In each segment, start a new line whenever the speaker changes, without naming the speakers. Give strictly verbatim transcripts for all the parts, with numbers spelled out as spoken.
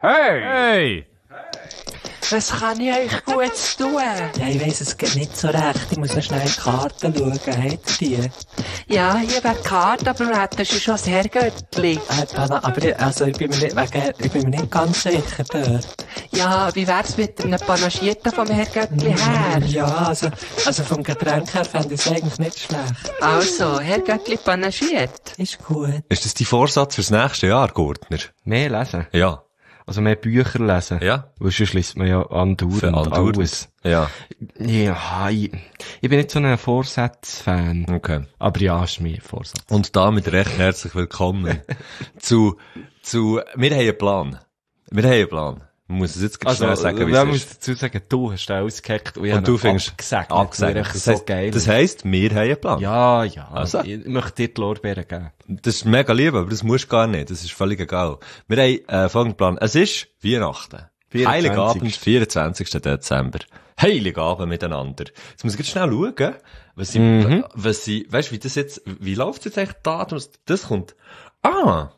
Hey! Hey!
Was kann ich euch Gutes tun?
Ja, ich weiss, es geht nicht so recht. Ich muss noch schnell in die Karten schauen. Habt ihr die?
Ja, hier wäre die Karte, aber wir hätten schon das Herrgöttli.
Äh, Dana, aber ich, also, ich, bin mir nicht, wegen, ich bin mir nicht ganz sicher dort.
Ja, wie wär's mit einem Panagierten vom Herrgöttli her?
Ja, also, also vom Getränk her fände ich es eigentlich nicht schlecht.
Also, Herrgöttli panagiert.
Ist gut.
Ist das dein Vorsatz fürs nächste Jahr, Gurtner?
Mehr lesen.
Ja.
Also mehr Bücher lesen.
Ja.
Weil sonst liest man ja andauernd
Für andauernd.
alles.
Ja.
Ja, ich, ich bin nicht so ein Vorsatzfan.
Okay.
Aber ja, ist mein Vorsatz.
Und damit recht herzlich willkommen zu, zu, wir haben einen Plan. Wir haben einen Plan. Man muss es jetzt ganz schnell sagen, wie
man
es
muss
ist.
dazu sagen, du hast den ausgehackt und ich
Und
habe
du
ihn
findest
abgesegnet.
abgesegnet.
Das,
Das
so
heisst,
geil.
das heisst, wir haben einen Plan.
Ja, ja.
Also.
Ich möchte dir die Lorbeeren geben.
Das ist mega lieb, aber das musst du gar nicht. Das ist völlig egal. Wir haben äh, folgenden Plan. Es ist Weihnachten.
vierundzwanzigsten
Heiligabend, vierundzwanzigsten Dezember. Heiligabend miteinander. Jetzt muss ich jetzt schnell schauen, was sie,
Mhm.
was sie, weißt du, wie das jetzt, wie läuft jetzt eigentlich Datum? Das kommt, ah,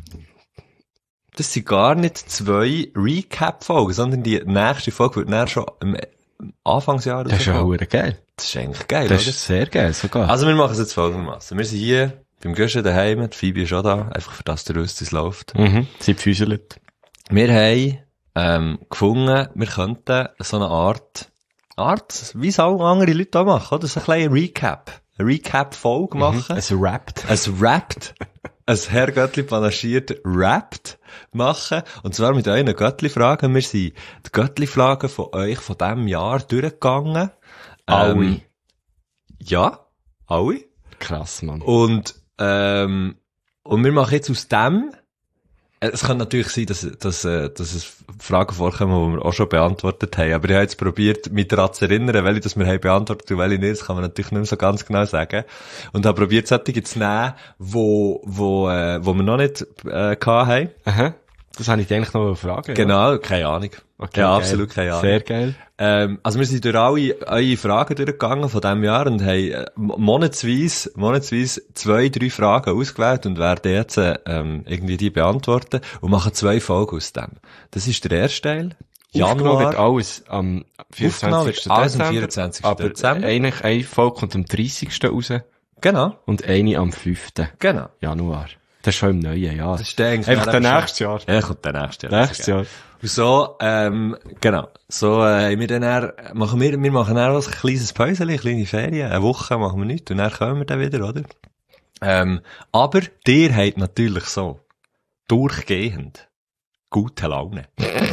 das sind gar nicht zwei Recap-Folgen, sondern die nächste Folge wird dann schon am Anfangsjahr
Das ist ja
rauskommen.
verdammt geil.
Das ist eigentlich geil,
Das
oder?
ist sehr geil sogar.
Also wir machen es jetzt folgendermaßen. Wir sind hier beim Göschen daheim, die Phoebe ist auch da, einfach für das der Rüst es läuft.
mhm. Sie pfüschelt.
Wir haben ähm, gefunden, wir könnten so eine Art, Art, wie es auch andere Leute auch machen, oder? So ein kleiner Recap, eine Recap-Folge machen.
Es rappt.
Ein Rappt, ein Herr Göttli panaschiert Rappt machen. Und zwar mit euren Göttli-Fragen. Wir sind die Göttli-Fragen von euch von diesem Jahr durchgegangen.
Alle.
Ähm, ja, alle.
Krass, Mann.
Und, ähm, und wir machen jetzt aus dem, es kann natürlich sein, dass, dass, äh, dass es Fragen vorkommen, die wir auch schon beantwortet haben, aber ich habe jetzt probiert, mich daran zu erinnern, welche das wir haben beantwortet und welche nicht, das kann man natürlich nicht mehr so ganz genau sagen. Und habe probiert, solche zu nehmen, wo, wo, äh, wo wir noch nicht, äh, gehabt haben.
Aha. Das habe ich dir eigentlich noch eine Frage.
Genau, keine Ahnung.
Okay,
ja,
geil.
absolut keine Ahnung.
Sehr geil.
Ähm, also wir sind durch alle eure Fragen durchgegangen von diesem Jahr und haben äh, monatsweise, monatsweise zwei, drei Fragen ausgewählt und werden jetzt ähm, irgendwie die beantworten und machen zwei Folgen aus dem. Das ist der erste Teil.
Aufgenommen wird
Januar.
alles am
Aufgenommen wird
vierundzwanzigsten
alles am
Dezember.
vierundzwanzigsten
Aber
Dezember.
eigentlich eine Folge kommt am dreißigsten raus
Genau,
und eine am fünften
genau.
Januar. Das ist schon im neuen Jahr.
Das ist eigentlich
Einfach der
schon-
nächste Jahr.
Ja, kommt der nächste Jahr.
Nächstes Jahr.
Und so, ähm, genau. So, äh, wir dann, dann machen wir, wir machen dann auch ein kleines Päuschen, eine kleine Ferien. Eine Woche machen wir nichts und dann kommen wir dann wieder, oder? Ähm, aber der hat natürlich so durchgehend gute Laune.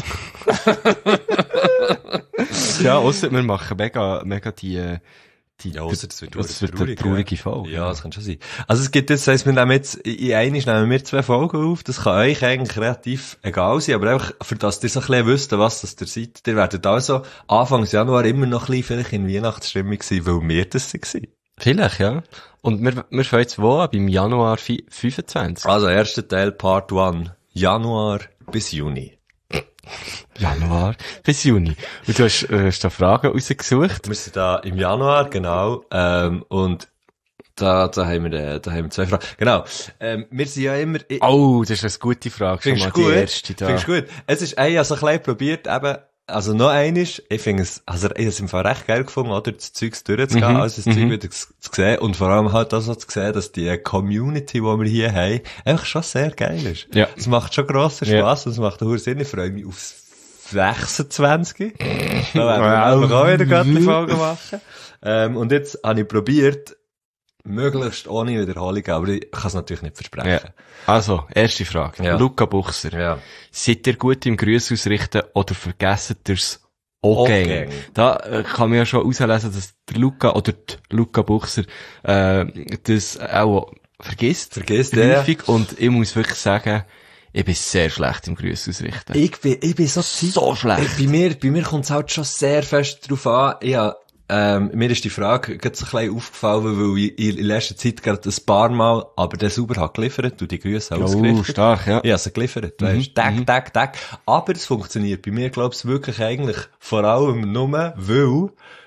Ja, ausser wir machen mega, mega die, äh, die,
Ja, ausser das wird
das
verdammt
wird eine
traurig,
traurige Folge.
Ja, das kann schon sein. Also es gibt jetzt, das heisst, wir nehmen jetzt, in einmal nehmen wir zwei Folgen auf, das kann euch eigentlich relativ egal sein, aber einfach, für das ihr so ein bisschen wisst, was das ihr seid, ihr werdet also Anfangs Januar immer noch ein bisschen vielleicht in Weihnachtsstimmung sein, weil wir das waren.
Vielleicht, ja. Und wir, wir fangen jetzt wo an? Beim Januar fi- fünfundzwanzig.
Also, erster Teil, Part eins. Januar bis Juni.
Januar bis Juni. Und du hast, äh, hast da Fragen rausgesucht.
Wir sind da im Januar, genau, ähm, und da, da haben wir, äh, da haben wir zwei Fragen. Genau, ähm, wir sind ja immer, ich,
Oh, das ist eine gute Frage. Schon
findest
mal
du
die
gut?
erste da.
Findest du gut? Es ist, ey, also ein bisschen probiert, eben, also noch einiges, ich finde es, also ich habe es im Fall recht geil gefunden, oder, das Zeugs durchzugehen,
Mhm,
also das
mhm.
Zeug wieder zu, zu sehen, und vor allem halt auch so zu sehen, dass die Community, die wir hier haben, einfach schon sehr geil ist.
Ja.
Es macht schon grossen
Ja.
Spass, und es macht auch Sinn, ich freue mich aufs sechsundzwanzig. Da werden wir einfach auch wieder Göttli-Folge machen. Ähm, und jetzt habe ich probiert, möglichst ohne Wiederholung, aber ich kann es natürlich nicht versprechen.
Ja. Also, erste Frage.
Ja.
Luca Buchser.
Ja.
Seid ihr gut im Grüß ausrichten oder vergessen ihr's auch
Auch
gern?
gern.
Da äh, kann man ja schon auslesen, dass der Luca oder die Luca Buchser äh, das auch vergisst.
Vergisst, ja.
häufig. Und ich muss wirklich sagen, ich bin sehr schlecht im Grüß ausrichten.
Ich bin, ich bin so
So schlecht.
Bei mir, bei mir kommt es halt schon sehr fest drauf an. Ich hab, ähm, mir ist die Frage gerade so ein bisschen aufgefallen, weil ich in letzter Zeit gerade ein paar Mal, aber der sauber hat geliefert und die Grüße
Oh,
ausgerichtet.
stark, ja.
Ich habe sie geliefert, weisst, Tag, Tag, Tag. Aber es funktioniert bei mir, glaubst du, wirklich eigentlich vor allem nur, weil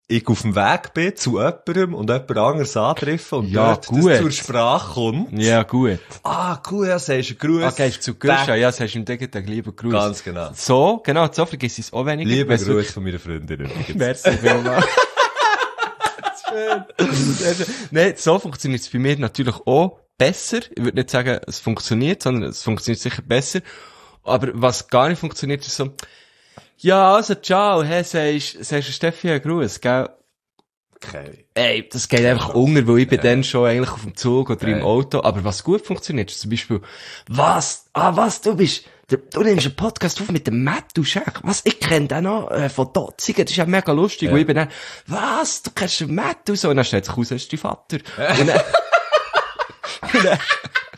ich auf dem Weg bin zu jemandem und jemand anderes antreffe und
Ja,
dort
gut.
das zur Sprache kommt.
Ja, gut.
Ah, cool, ja, sagst du einen Gruß.
Ah, gehst du zu Guschen? Ja, das hast du im Gegenteil, lieber Gruß.
Ganz genau.
So, genau, so vergiss ich es auch weniger.
Lieber
Weisst du-
Gruß von meiner Freundin übrigens.
Merci vielmals. Sehr schön. Nein, so funktioniert es bei mir natürlich auch besser. Ich würde nicht sagen, es funktioniert, sondern es funktioniert sicher besser. Aber was gar nicht funktioniert, ist so, ja, also, ciao, hey, sagst, sagst du Steffi einen Gruß, gell?
Okay.
Ey, das geht einfach unter, weil ich bin dann schon eigentlich auf dem Zug oder im
Ja.
Auto. Aber was gut funktioniert, ist zum Beispiel, was? Ah, was? Du bist, du, du nimmst einen Podcast auf mit dem Matthew Schech. Was? Ich kenne den noch, äh, von Dotzigen. Das ist ja mega lustig.
Ja.
Und ich bin dann, was? Du kennst den Matthew so? Und dann stellt sich raus, das ist dein Vater. Und dann, und dann,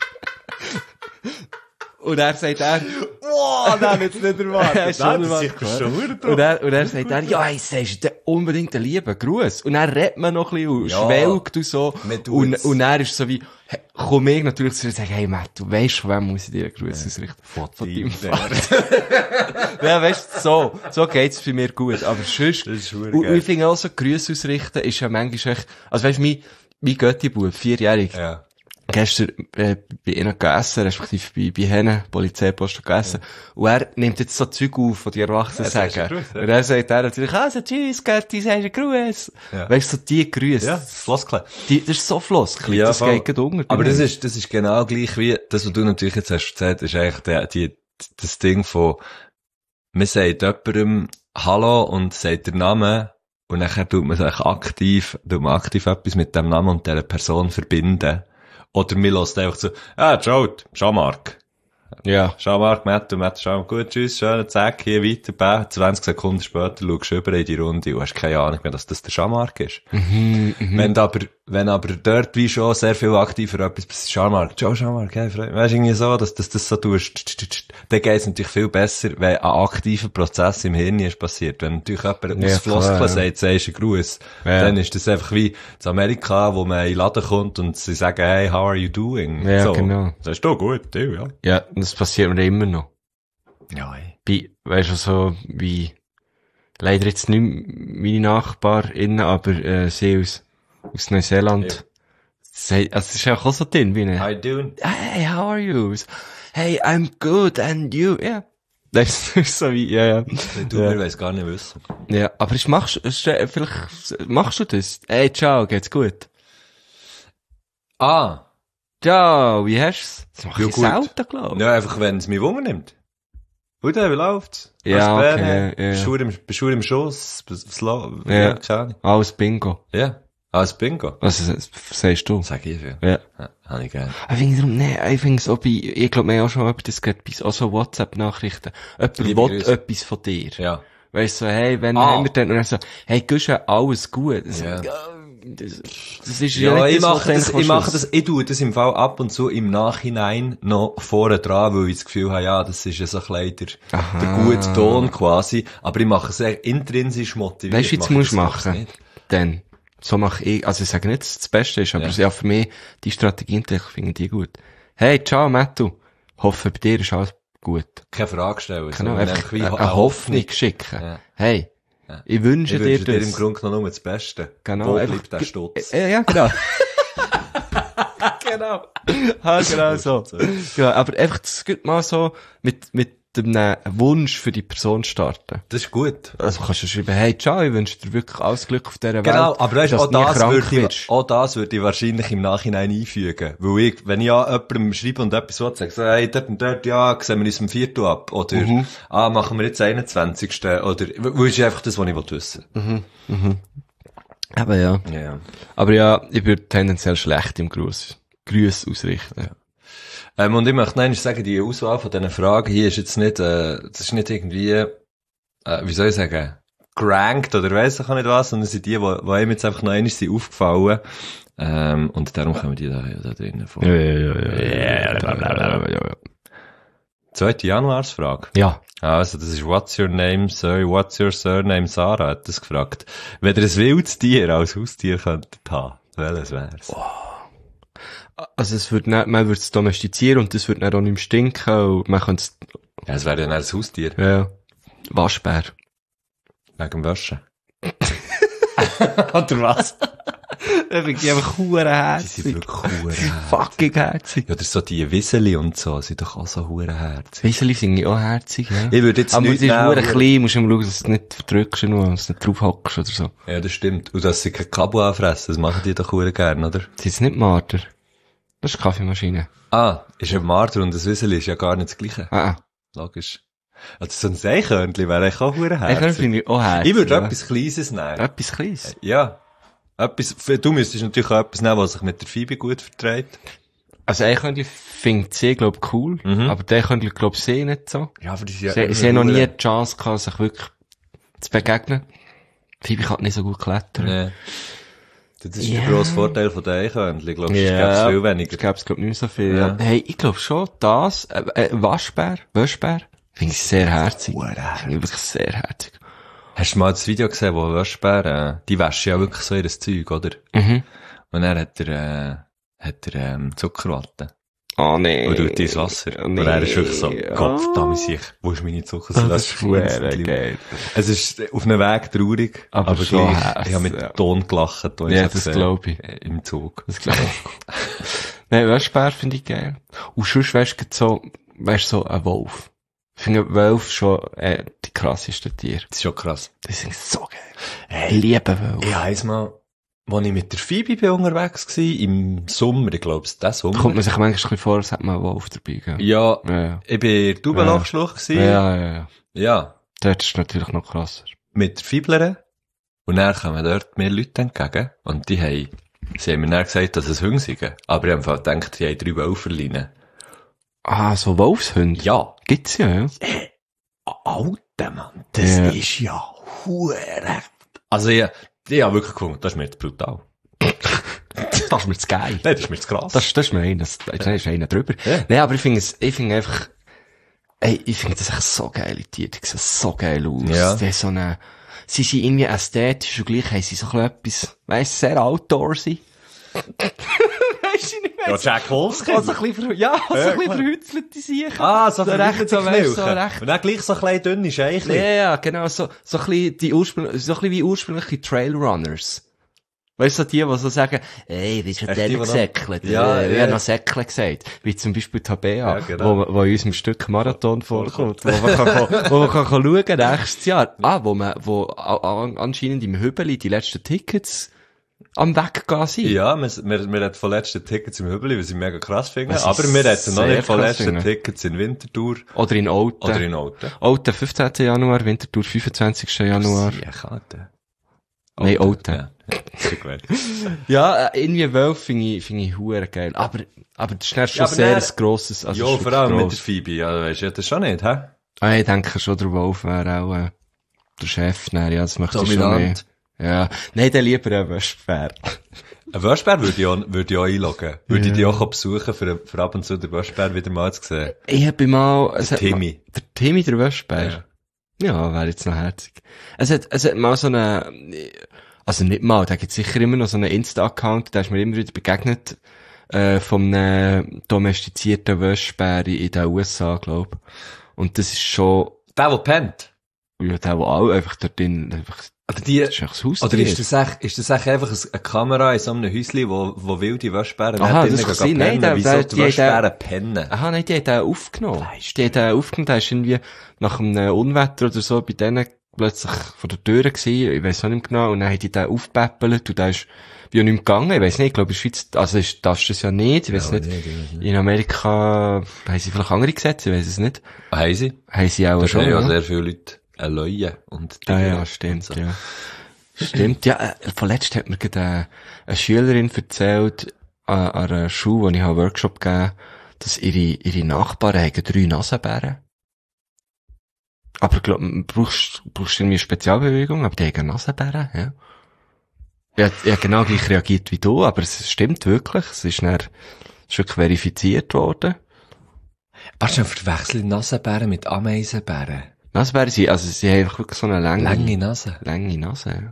und er sagt er,
Wow, das hätte ich nicht erwartet.
Schon
Das
erwartet.
ist schon verdammt drauf.
und er, und er sagt er, ja, jetzt sagst du dir unbedingt einen lieben Gruß. Und dann redet man noch ein bisschen und
Ja.
schwelgt und so.
Man tut's.
Und, und er ist so wie, hey, komm ich natürlich zu dir und sage, hey Matt, du weisst, von wem muss ich dir einen Gruß ausrichten? Von, von deinem Vater. Ja, weißt du, so, so geht's bei mir gut. Aber sonst,
Das ist verdammt
und,
geil.
und ich finde auch so, Grüße ausrichten ist ja manchmal echt, also weißt du, mein, mein Götti-Bub, vierjährig,
Ja.
gestern äh, bei ihnen gegessen, respektive bei, bei Hennen, Polizeipost gegessen. Und er nimmt jetzt so Zeug auf, die die Erwachsenen
Ja, sagst du
sagen.
Gruß, ja.
Und er sagt er natürlich, also tschüss, Götti, sagst du Gruß.
Ja.
Weißt du, so die Grüße.
Ja, das Floskel.
Die, das ist so Floskel,
Ja,
das
voll.
geht gerade unter.
Aber das ist, das ist genau gleich wie, das, was du natürlich jetzt hast erzählt, ist eigentlich der, die, das Ding von, man sagt jemandem Hallo und sagt den Namen und nachher tut man sich aktiv, tut man aktiv etwas mit dem Namen und dieser Person verbinden. Oder man lässt einfach so, ah, ciao, Jean-Marc.
Ja.
Jean-Marc, Matt, und Matt, Jean, gut, tschüss, schönen Tag, hier weiter, bäh. zwanzig Sekunden später schaust du über in die Runde und hast keine Ahnung mehr, dass das der Jean-Marc ist. Wenn du aber, wenn aber dort wie schon sehr viel aktiver etwas bist, Jean-Marc, ciao, Jean-Marc, hey, Freund, weißt du, irgendwie so, dass, dass das so tust, dann geht's natürlich viel besser, wenn ein aktiver Prozess im Hirn ist passiert. Wenn natürlich jemand
Ja,
aus Floskeln
klar, ja.
sagt, sagst du einen Gruß,
Ja.
dann ist das einfach wie in Amerika, wo man in den Laden kommt und sie sagen, hey, how are you doing?
Ja,
so.
genau.
Sagst du, gut, du, ja.
Ja, das passiert mir immer noch.
Ja, ey.
Bei, weißt du, so, wie, leider jetzt nicht meine NachbarInnen, aber, äh, sie aus, aus Neuseeland. Sie, also, es ist auch so dünn, wie eine,
How you doing?
hey, how are you? Hey, I'm good, and you? Ja. Das ist so wie, ja, ja.
Du,
Ja.
wir weiss gar nicht wissen.
Ja, aber ich machst, ist, äh, vielleicht, machst du das? Hey, ciao, geht's gut?
Ah.
Ciao, wie hast du's? Das mach
Ja,
ich
gut.
selten, glaub ich.
Ja, einfach, wenn es mich Wunder nimmt. Und dann, wie läuft's?
Ja,
Alles
okay,
Bären?
ja, ja.
Bist du im, bist du im Schuss? Was la-
Ja.
ja, keine Ahnung.
Alles Bingo.
Ja. Alles Bingo.
Was was sagst du?
Sag ich viel.
Ja.
Ja, hab ich gerne.
Ich finde darum, nee, ich finde es auch bei, ich glaube, wir haben auch schon über das geredet, bei auch so WhatsApp-Nachrichten. Jemand
Liebe
will
Grüße.
etwas von dir.
Ja.
Weißt du, so, hey, wenn
Ah.
haben wir denn, und dann so, hey, Guschen, alles gut. Das,
Ja.
ja, das, das ist ja,
Ja,
nicht
ich
das, was
mache
du
das,
eigentlich
ich mache
willst.
das, ich tue das im Fall ab und zu im Nachhinein noch vorne dran, weil ich das Gefühl habe, ja, das ist ja so ein bisschen der,
Aha.
der gute Ton quasi. Aber ich mache es echt intrinsisch motiviert.
Weißt du, wie du es
Mache
musst
ich das
machen?
nicht.
Dann, so mache ich, also ich sage nicht, dass es das Beste ist, aber
Ja.
ja, für mich, die Strategien, ich finde die gut. Hey, ciao, Mattu. Hoffe, bei dir ist alles gut.
Keine Frage stellen.
Genau,
sondern
einfach
wie
eine,
Ho-
eine Hoffnung schicken.
Ja.
Hey,
Ja.
ich wünsche
Ich
dir
wünsche dir
das.
im Grunde genommen nur das Beste.
Genau,
Wo
einfach-
bleibt der Stutz?
Ja, ja, genau. genau. Ha, genau so. Genau, aber einfach, das geht mal so mit, mit einem Wunsch für die Person starten.
Das ist gut.
Also kannst du schreiben, hey, ciao, ich wünsche dir wirklich alles Glück auf dieser Welt.
Genau, aber weißt,
dass
auch,
du nie
das
krank
würde
wirst.
ich, auch das würde ich wahrscheinlich im Nachhinein einfügen. Weil ich, wenn ich ja jemandem schreibe und etwas so sage, so, hey, dort und dort, ja, sehen wir uns am Viertel ab. Oder,
Mhm.
ah, machen wir jetzt einundzwanzigsten Oder, weil es ist einfach das, was ich wissen will.
Aber ja.
Ja, ja.
Aber ja, ich würde tendenziell schlecht im Gruß, Grüß ausrichten.
Ähm, und ich möchte noch sagen, die Auswahl von diesen Fragen hier ist jetzt nicht, äh, das ist nicht irgendwie, äh, wie soll ich sagen, gerankt oder weiss ich auch nicht was, sondern sind die, die, die einem jetzt einfach noch einmal sind aufgefallen. Ähm, und darum kommen die da, da drinnen vor.
Ja, ja, ja, ja, ja.
Zweite Januarsfrage.
Ja.
Also, das ist What's your name, sir? What's your surname? Sarah hat das gefragt. Wenn ihr ein wildes Tier als Haustier könntet haben, welches wär's?
Also es wird nicht, man würde es domestizieren und das würde dann auch nicht mehr stinken und man könnte es,
Ja, es wäre dann ein Haustier.
ja, Waschbär.
Wegen dem Waschen. Oder was?
Dann finde ich einfach hurenherzig.
Die sind wirklich hurenherzig.
Fucking herzig.
Ja, oder so die Wiseli und so, sind doch auch so hurenherzig.
Wieseli finde ich auch herzig, ja.
Ich würde jetzt
Aber
nicht
es ist
nehmen,
hure
aber-
klein, musst du immer schauen, dass du es nicht verdrückst, nur, dass du nicht drauf hockst oder so.
Ja, das stimmt. Und dass sie kein Kabel anfressen, das machen die doch hure gern, oder?
Das ist nicht Marder. Das ist Kaffeemaschine.
Ah, ist ein Marder und ein Wiseli ist ja gar nicht das Gleiche.
Ah, ah.
Logisch. Also so ein Seikörnchen wäre eigentlich auch
Ich
hurenherzig.
finde ich auch herzig.
Ich würde
ja.
etwas Kleines nehmen.
Etwas Kleines.
Ja. Etwas, du müsstest natürlich auch etwas nehmen, was sich mit der Phoebe gut verträgt.
Also, ich könnte, finde sie, glaub ich, cool.
Mhm.
Aber der könnte, glaub ich, sie nicht so.
Ja, aber die sind
Sie, sie haben noch nie die Chance gehabt, sich wirklich zu begegnen. Phoebe kann nicht so gut klettern.
Nee. Das ist
Ja.
der grosse Vorteil von den Eichhörnchen. Ich glaube, es
Ja.
gäbe viel weniger.
Ich glaube, es gibt nicht mehr so viel.
Ja.
Ja. Hey, ich glaube schon, das, äh, äh, Waschbär, Waschbär, finde ich sehr herzig. Finde ich wirklich sehr herzig.
Hast du mal das Video gesehen, wo Waschbär, äh, die waschen ja wirklich so ihr Zeug, oder?
Mhm.
Und dann hat er, äh, hat er, ähm, Zuckerwatte.
Oh nee.
Und tut die ins Wasser.
Oh,
Und
nee.
er ist wirklich so, Kopf, da muss ich, wo ist meine Zuckerwatte?
Das ist verdammt geil.
Es ist auf einem Weg traurig,
Aber
aber,
schon
gleich,
herzig,
ich habe mit
ja.
Ton gelacht, als ich
Ja,
das
das
gesehen
glaub ich.
habe, äh, im Zug.
Das glaube ich. Nein, Waschbär finde ich geil. Und sonst weisst du so, weisst so ein Wolf. Ich finde Wolf schon, äh, die krassesten Tiere.
Das ist schon krass.
Das sind so geil. Ich liebe Wolf.
Ich weiss mal, als ich mit der Phoebe bin unterwegs war, im Sommer, ich glaube, es das
Da kommt
Sommer.
man sich manchmal ein bisschen vor, als hätte man einen Wolf dabei, gell?
Ja,
Ja, ja.
ich bin in Dubenlochschlucht
Ja,
gewesen.
ja, ja, ja.
Ja,
Dort ist es natürlich noch krasser.
mit der Fiblere. Und dann kommen dort mehr Leute entgegen. Und die haben, sie haben mir dann gesagt, dass es Hunde sind. Aber ich habe einfach gedacht, die haben drei Wölferleinen.
Ah, so Wolfshunde?
Ja.
Gibt's ja, ja.
Alter Mann, das
Ja.
ist ja hure. Also ich, ich habe wirklich gefunden, das ist mir jetzt brutal.
Das ist mir zu geil.
Nein, das ist mir zu krass.
Das, das ist mir einer, das, das ist einer drüber.
Ja.
Nein, aber ich finde es, ich finde einfach, ey, ich finde das echt so geile Tiere, die sehen so geil aus.
Ja.
Die haben so eine, sie sind irgendwie ästhetisch und gleich haben sie so ein bisschen etwas, weisst du, sehr outdoorsy. Weisst du nicht,
ja,
weisst
Jack Wolfskin.
du? So ein bisschen, ver- ja, so
Ja,
ein bisschen
klar.
verhützelte Sicher.
Ah, so,
So
so
recht,
recht,
so, weisst du, so recht.
Und dann gleich so kleine dünne Scheichli.
Ja, ja, genau, so, so ein bisschen die ursprünglich, so ein bisschen wie ursprüngliche Trailrunners. Weißt du, so die, die so sagen, ey, wie ist
Echt
der
die, die noch-
gesäckelt?
Ja,
Ja,
ja.
ich habe noch Säckle gesagt. Wie zum Beispiel Tabea,
Ja, genau.
wo, wo in unserem Stück Marathon vorkommt, wo man kann, wo man kann schauen, nächstes Jahr. Ah, wo man, wo a- a- anscheinend im Hübeli die letzten Tickets am Weggehen sind.
Ja, wir, wir, wir hatten von letzten Tickets im Hübeli, was ich mega krass finde.
Was ich
Aber wir hatten noch
sehr
nicht von
krass
letzten
finde.
Tickets in Winterthur
Oder in Olten.
oder in Olten.
Olten, fünfzehnten Januar, Winterthur, fünfundzwanzigsten Januar.
Ja, Karte.
Nein, Olten.
Ja, ist ja gut.
Ja, äh, irgendwie Wolf finde ich, finde ich hure geil. Aber, aber das ist dann schon
Ja, aber
sehr
dann-
ein grosses, also
Ja,
ist
vor allem mit
gross.
der Phoebe, ja, weisst du, ja, das schon nicht, hä?
Ah, ich denke schon, der Wolf wäre auch, äh, der Chef, nein, ja, das möchte ich schon nicht. Ja. Nein, dann lieber ein Waschbär.
Ein Waschbär würde ich auch, würde ich auch einloggen. Würde ich die auch besuchen, für, für ab und zu den Waschbär wieder mal zu sehen.
Ich hab mal, es hat
Timmy.
Mal, der Timmy, der Waschbär. Ja, wäre jetzt noch herzig. Es hat, es hat mal so eine, also nicht mal, da gibt sicher immer noch so einen Insta-Account, da ist mir immer wieder begegnet, äh, von einem domestizierten Waschbär in den U S A, glaub. Und das ist schon,
Der, der pennt.
ja, der, der auch einfach dort drin, einfach,
Oder die,
das ist echt das Haus.
oder ist das echt, ist das echt einfach eine Kamera in so einem Häuschen, wo, wo wilde Waschbären
Aha,
dort
das
drinnen
kann
gehen
sein. Nein,
pennen?
der-
Wieso
der-
die
die-
Waschbären pennen?
Aha, nein, die hat den aufgenommen. Die hat den aufgenommen, der ist irgendwie nach einem Unwetter oder so bei denen plötzlich vor der Tür gewesen, ich weiss auch nicht mehr genau, und dann hat die den aufgepäppelt und der ist wie auch nicht mehr gegangen, ich weiss nicht, ich glaube in der Schweiz, also ist, darfst du das ja nicht, ich weiss nicht, in Amerika haben sie vielleicht andere Gesetze, ich weiss es nicht,
Haben sie?
haben sie auch
Da
schon,
haben ja
ja.
sehr viele Leute eine Leue und
Ah,
Dinge
ja,
und
stimmt,
so.
ja. Stimmt, ja, äh, vorletzt hat mir gerade eine, eine Schülerin erzählt, an, an einer Schule, wo ich einen Workshop gegeben, dass ihre, ihre Nachbarn haben drei Nasenbären. Aber glaub, brauchst, brauchst du irgendwie Spezialbewegung, aber die haben Nasenbären, ja. Ich hab, ich hab genau gleich reagiert wie du, aber es stimmt wirklich, es ist dann, es ist wirklich verifiziert worden.
Warte, verwechseln Nasenbären mit Ameisenbären.
Nasenbären sind, also sie haben einfach wirklich so eine lange,
Lange Nase.
lange Nase, ja.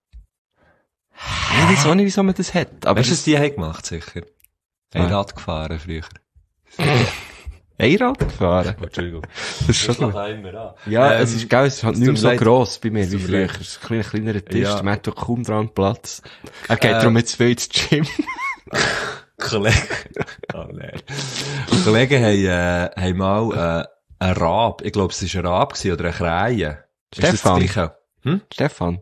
Ich weiß auch nicht, wieso man das hat, aber
Weißt du,
es-
was die haben gemacht, sicher? Ein
Ja.
Rad gefahren früher.
Einrad gefahren?
Oh, Entschuldigung.
Das ist schon gut.
Immer
Ja,
ähm,
es ist geil, es ist halt
es
nicht mehr
tut
so
mir leid.
gross bei mir
Es
wie
tut mir
früher.
leid.
Es ist ein kleiner, kleinerer Tisch,
Ja.
man hat doch kaum dran Platz. Er geht
Äh,
darum jetzt viel ins Gym.
Kollegen, oh nein. Kollegen haben, äh, haben mal, äh, einen Rab, ich glaube, es war ein Rab gewesen, oder eine Krähe. Ist das das
Stefan.
Gleiche? Hm?
Stefan.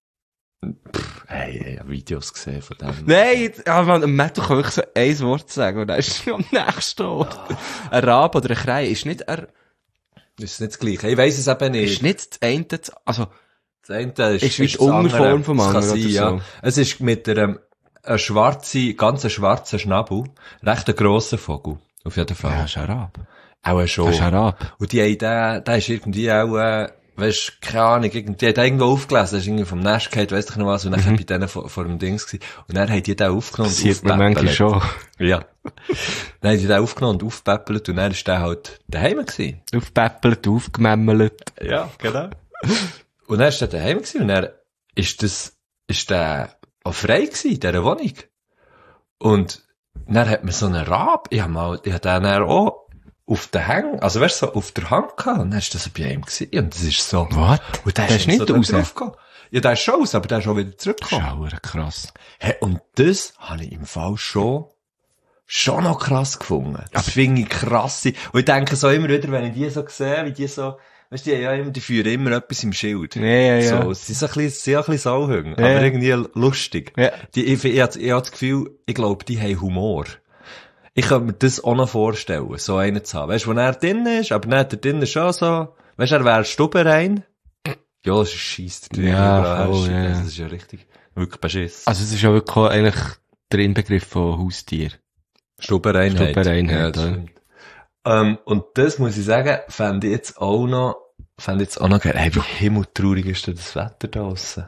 Hey, ich habe Videos gesehen von dem.
Nein, jetzt- ja, man, Matt, du kannst wirklich so ein Wort sagen, und dann ist es am nächsten Ort. Ein Rab oder ein Krei ist nicht ein,
Das ist nicht das Gleiche. Ich weiss es eben nicht.
ist nicht das eine, also,
Das eine ist,
Ist wie die
das andere.
Unterform vom
Das kann
anderen
sein,
oder
ja.
so.
Es ist mit einem, einem schwarzen, ganz schwarzen Schnabel, recht ein grosser Vogel. Auf jeden Fall.
ja, ist ein Rab.
Auch schon.
Das ist ein Rab.
Und die haben den, der ist irgendwie auch, äh, weisst, keine Ahnung, irgendwie, die hat irgendwo aufgelesen, ist irgendwie vom Nest gefallen, weiss ich noch was, und dann mhm. bei denen vor, vor dem Dings gewesen. Und dann haben die den aufgenommen
Das
und
sieht man manchmal schon.
Ja. Dann haben die den aufgenommen und aufgepäppelt, und dann ist der halt daheim gewesen.
Aufgepäppelt, aufgemämmelt.
Ja, genau. Und dann ist der daheim gewesen, und dann ist das, ist der auch frei gewesen, in dieser Wohnung. Und dann hat man so einen Rab, ich hab mal, ich hab den dann auch auf den Hang, also weißt du, so auf der Hand gehabt, und dann ist das so bei ihm gewesen, und das ist so.
Was?
Und der,
Der ist nicht
so
raus?
draufgekommen. Ja, der ist schon raus, aber der ist auch wieder zurückgekommen.
Schauer, krass.
Hey, und das habe ich im Fall schon, schon noch krass gefunden. Das finde ich krass. Und ich denke so immer wieder, wenn ich die so sehe, wie die so, weißt du, die, ja, immer, die führen immer etwas im Schild.
Ja, ja, ja.
So, sie sind so ein bisschen, sie sind auch ein bisschen Sauhünger,
Ja.
aber irgendwie lustig.
Ja.
Die, ich, ich, ich, hab- ich habe das Gefühl, ich glaube, die haben Humor. Ich kann mir das auch noch vorstellen, so einen zu haben. Weißt du, wo er drin ist, aber dann hat er drinnen schon so, weißt du, er wäre Stubberein. Ja, das ist scheisse.
Ja, voll, ja.
Das ist ja richtig, wirklich beschiss.
Also es ist ja wirklich auch eigentlich der Inbegriff von Haustier.
Stubbereinheit.
Stubbereinheit,
Ja, das
oder?
stimmt. Ähm, und das muss ich sagen, fände ich jetzt auch noch, fände ich jetzt auch noch geil. Hey, wie himmeltraurig ist denn das Wetter da draussen?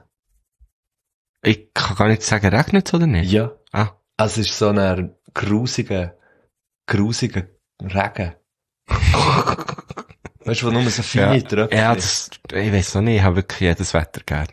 Ich kann gar nicht sagen, regnet es oder nicht?
Ja.
Ah.
Also es ist so ein grusiger, grusiger Regen. Weißt du, wo nur so feine
Ja,
Tröpfchen.
ja das, ich weiss noch nicht, ich habe wirklich jedes Wetter gern.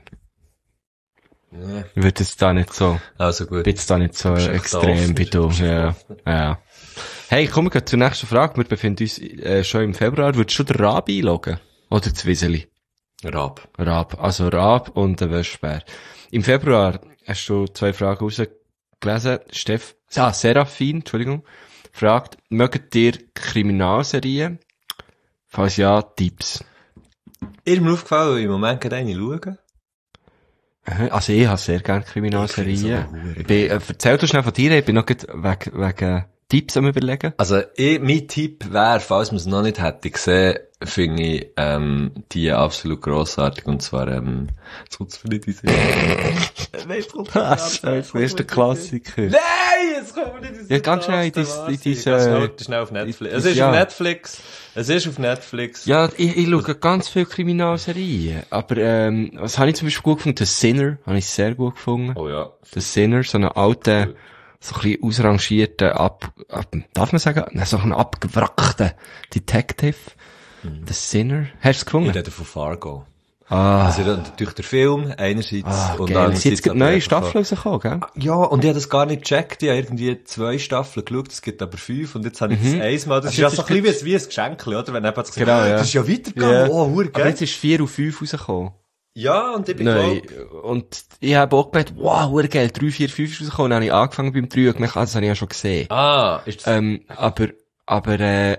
Ja.
Ich würde jetzt da nicht so,
Also gut.
bin jetzt da nicht so
bist echt
extrem
offen,
wie du.
bist echt
Ja.
offen.
Ja. Hey, kommen wir gleich zur nächsten Frage. Wir befinden uns äh, schon im Februar. Würdest du den Rab einloggen? Oder das Wieseli?
Rab.
Rab. Also Rab und der Wöschbär. Im Februar hast du zwei Fragen rausgelesen. Steff, ah, Serafin, Entschuldigung, fragt, mögt ihr Kriminalserien? Falls ja, Tipps.
Ist mir aufgefallen, weil ich im Moment gerade eine schaue.
Aha, also ich habe sehr gerne
Ich
Kriminalserien.
finde es aber
Ich bin, äh, erzähl du schnell von dir, ich bin noch grad wegen, wegen Tipps am überlegen.
Also, ich, mein Tipp wäre, falls man es noch nicht hätte gesehen, finde ich, ähm, die absolut grossartig, und zwar, ähm, jetzt kommt's für nicht in den Sinn. Nein, es kommt
Das ist der Klassiker.
Nein, es kommt nicht in den Sinn.
Ja, ganz schnell in
Das
dies-
ist
in
der
diese-
Wahnsinn. Schnell, schnell auf Netflix. Es ist
ja.
auf Netflix. Es ist auf Netflix.
Ja, ich, ich schaue ganz viele Kriminalserien. Aber, ähm, was habe ich zum Beispiel gut gefunden? The Sinner, habe ich sehr gut gefunden.
Oh ja.
The Sinner, so einen alten, so ein bisschen ausrangierten, ab, ab, darf man sagen? Nein, so einen abgewrackten Detective. The Sinner. Hast du es
Ich
gefunden?
rede von Fargo.
Ah,
Also, natürlich der Film, einerseits,
ah
und
geil. Es sind jetzt gerade
aber
neue
einfach
Staffeln
von-
rausgekommen, gell?
Ja, und ich habe das gar nicht gecheckt. Ich habe irgendwie zwei Staffeln geschaut, es gibt aber fünf, und jetzt habe ich das einmal. Das
Also
ist ja
jetzt
so ein
ist
bisschen wie ein Geschenk, oder? Wenn jemand sagt,
Genau, ja.
das ist ja weitergegangen,
Ja.
oh, hure
Aber
geil.
jetzt ist vier auf fünf rausgekommen.
Ja, und ich bin
Nein.
glaub,
Und ich habe auch gemerkt, wow, hure geil, drei, vier, fünf ist rausgekommen. Dann habe ich angefangen beim drei und gemerkt, ah, das habe ich ja schon gesehen.
ah, ist das,
Ähm, aber, aber, äh,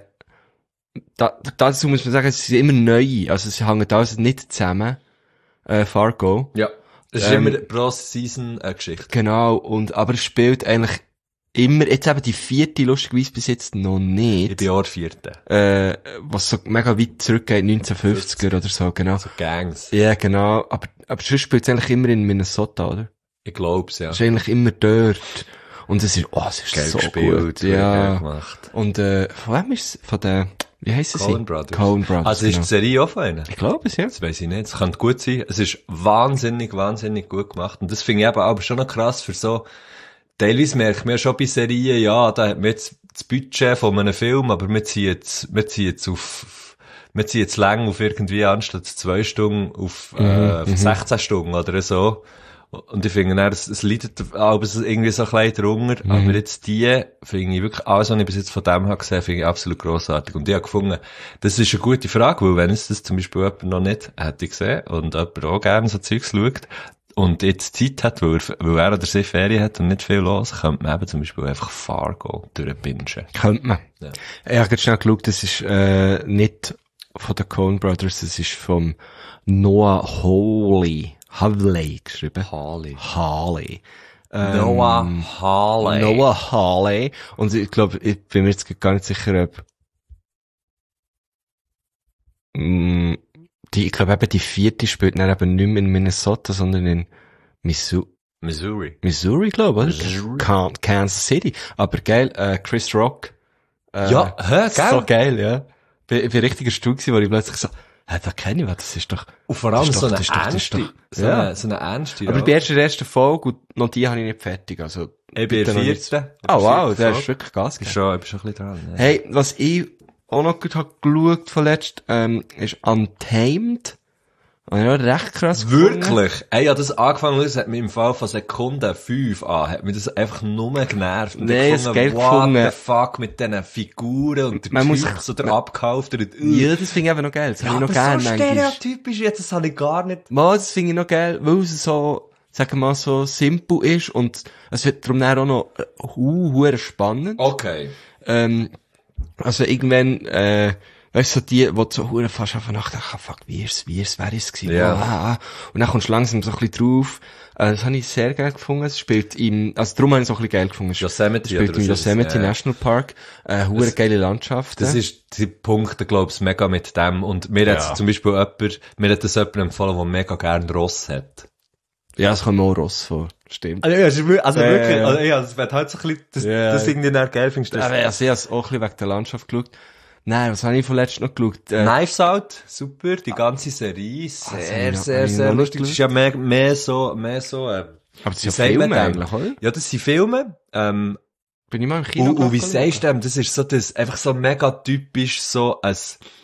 da, dazu muss man sagen, es sind immer neu. Also, sie hängen alles nicht zusammen. Äh, Fargo.
ja. Das ist
ähm,
immer pro Season eine Geschichte.
Genau. Und, aber es spielt eigentlich immer, jetzt eben die vierte, lustigerweise bis jetzt noch
Ich
nicht.
bin Jahr vierte.
Äh, was so mega weit zurückgeht, neunzehnhundertfünfziger oder so, genau.
So Gangs.
Ja, genau. Aber, aber sonst spielt es eigentlich immer in Minnesota, oder?
Ich glaub's, ja.
Es ist eigentlich immer dort. Und es ist, oh, es ist
Geil
so
gespielt,
gut.
geil
Ja.
gemacht.
Und, äh, von wem ist es? Von der, wie heisst sie?
Coen Brothers.
Coen Brothers.
Also ist
genau.
die Serie auch von ihnen?
Ich glaube es, ja.
Das weiss ich nicht. Es könnte gut sein. Es ist wahnsinnig, wahnsinnig gut gemacht. Und das finde ich eben aber schon noch krass für so, teilweise merkt man ja schon bei Serien, ja, da hat man jetzt das Budget von einem Film, aber wir ziehen jetzt, wir ziehen jetzt auf, wir ziehen jetzt lang auf irgendwie anstatt zwei Stunden auf, äh, auf sechzehn Stunden oder so. Und ich finde, dann, es, es leidet aber irgendwie so ein bisschen drunter.
Mhm.
Aber jetzt die, finde ich wirklich, alles, was ich bis jetzt von dem habe gesehen, finde ich absolut grossartig. Und ich habe gefunden, das ist eine gute Frage, weil wenn es das zum Beispiel jemand noch nicht hätte gesehen und jemand auch gerne so Zeugs schaut und jetzt Zeit hat, weil er, weil er oder sie Ferien hat und nicht viel los, könnte man eben zum Beispiel einfach Fargo durchbingen.
Könnte man.
Ja.
Ich habe gerade schnell geschaut, das ist äh, nicht von den Coen Brothers, das ist vom Noah Hawley. Hawley geschrieben.
Hawley.
Hawley. Ähm,
Noah Hawley.
Noah Hawley. Und ich glaube, ich bin mir jetzt gar nicht sicher, ob mm, die, ich glaube eben die vierte spielt dann eben nicht mehr in Minnesota, sondern in Missouri.
Missouri.
Missouri, glaube ich,
Missouri.
oder? Kan- Kansas City. Aber geil, äh, Chris Rock. Äh,
Ja, hä, geil.
So geil, ja. Ich, ich bin richtig erstaunt gewesen, wo ich plötzlich so, hä, da kenne ich was, das ist doch...
Und vor allem
das ist
so
doch-
eine
das ist doch- das ist
ernste,
doch-
so
ja.
eine, so eine ernste
Aber ich bin erst in der ersten Folge und noch die habe ich nicht fertig, also...
Ich bin
bitte
der
noch nicht-
vierte.
Oh wow, der
Folge.
ist wirklich Gas
Ich bin
gegeben.
schon, ich bin schon ein bisschen dran. Ja.
Hey, was ich auch noch gut habe geschaut von letzt, ähm, ist Untamed. Habe ich auch recht krass gefunden.
Wirklich? Ey, ja, das angefangen, es hat mich im Fall von Sekunde fünf an, hat mich das einfach nur genervt. Und
Nee,
ich
es
gefunden,
geil
what
gefunden.
the fuck mit diesen Figuren und der
Man muss
Typ
sich-
so der abgehalftert.
Ja, das finde ich eben noch geil. Das
ja,
habe ich
aber
noch gerne
so
manchmal.
stereotypisch jetzt, das habe ich gar nicht.
Mal, das finde ich noch geil, weil es so, sagen wir mal, so simpel ist und es wird darum dann auch noch äh, hu, hu spannend.
Okay.
Ähm, also irgendwann, äh, weißt du, so die, wo du so hure fast einfach nachdenken, ah, fuck, wie ist wie ist wer ist es gewesen?
Ja.
Ah, ah, ah. Und dann kommst du langsam so ein bisschen drauf. Äh, das habe ich sehr geil gefunden. Es spielt im, also darum habe ich es auch ein bisschen geil gefunden. Es
Yosemite,
es spielt
oder
im
was ist das?
Yosemite
Ja.
National Park. Äh, hure geile Landschaft.
Das ist, die Punkte, glaub ich, mega mit dem. Und mir
Ja.
hat zum Beispiel jemand, mir hat das jemand empfohlen, der mega gern Ross hat.
Ja, es kommt mir auch Ross vor. Stimmt.
Also, ja, es ist wirklich- also
Ja,
wirklich,
ja, ja.
also, ja, das wird halt so ein bisschen, das,
Ja.
das irgendwie dann geil findest. Das
Aber also ich habe es auch ein bisschen wegen der Landschaft geschaut. Nein, was habe ich von letztem noch geschaut? Äh,
Knives Out, super, die ganze Serie,
das hab
sehr,
ich noch-
sehr,
hab ich
sehr
noch nicht
lustig. Das ist ja mehr, mehr so, mehr so, ähm,
aber das
wie
sind
sagt
ja
man
Filme
dem?
eigentlich, oder?
Ja, das sind Filme, ähm,
Bin ich mal im Kino
und, und wie
gegangen?
sagst du dem, das ist so das, einfach so mega typisch so ein,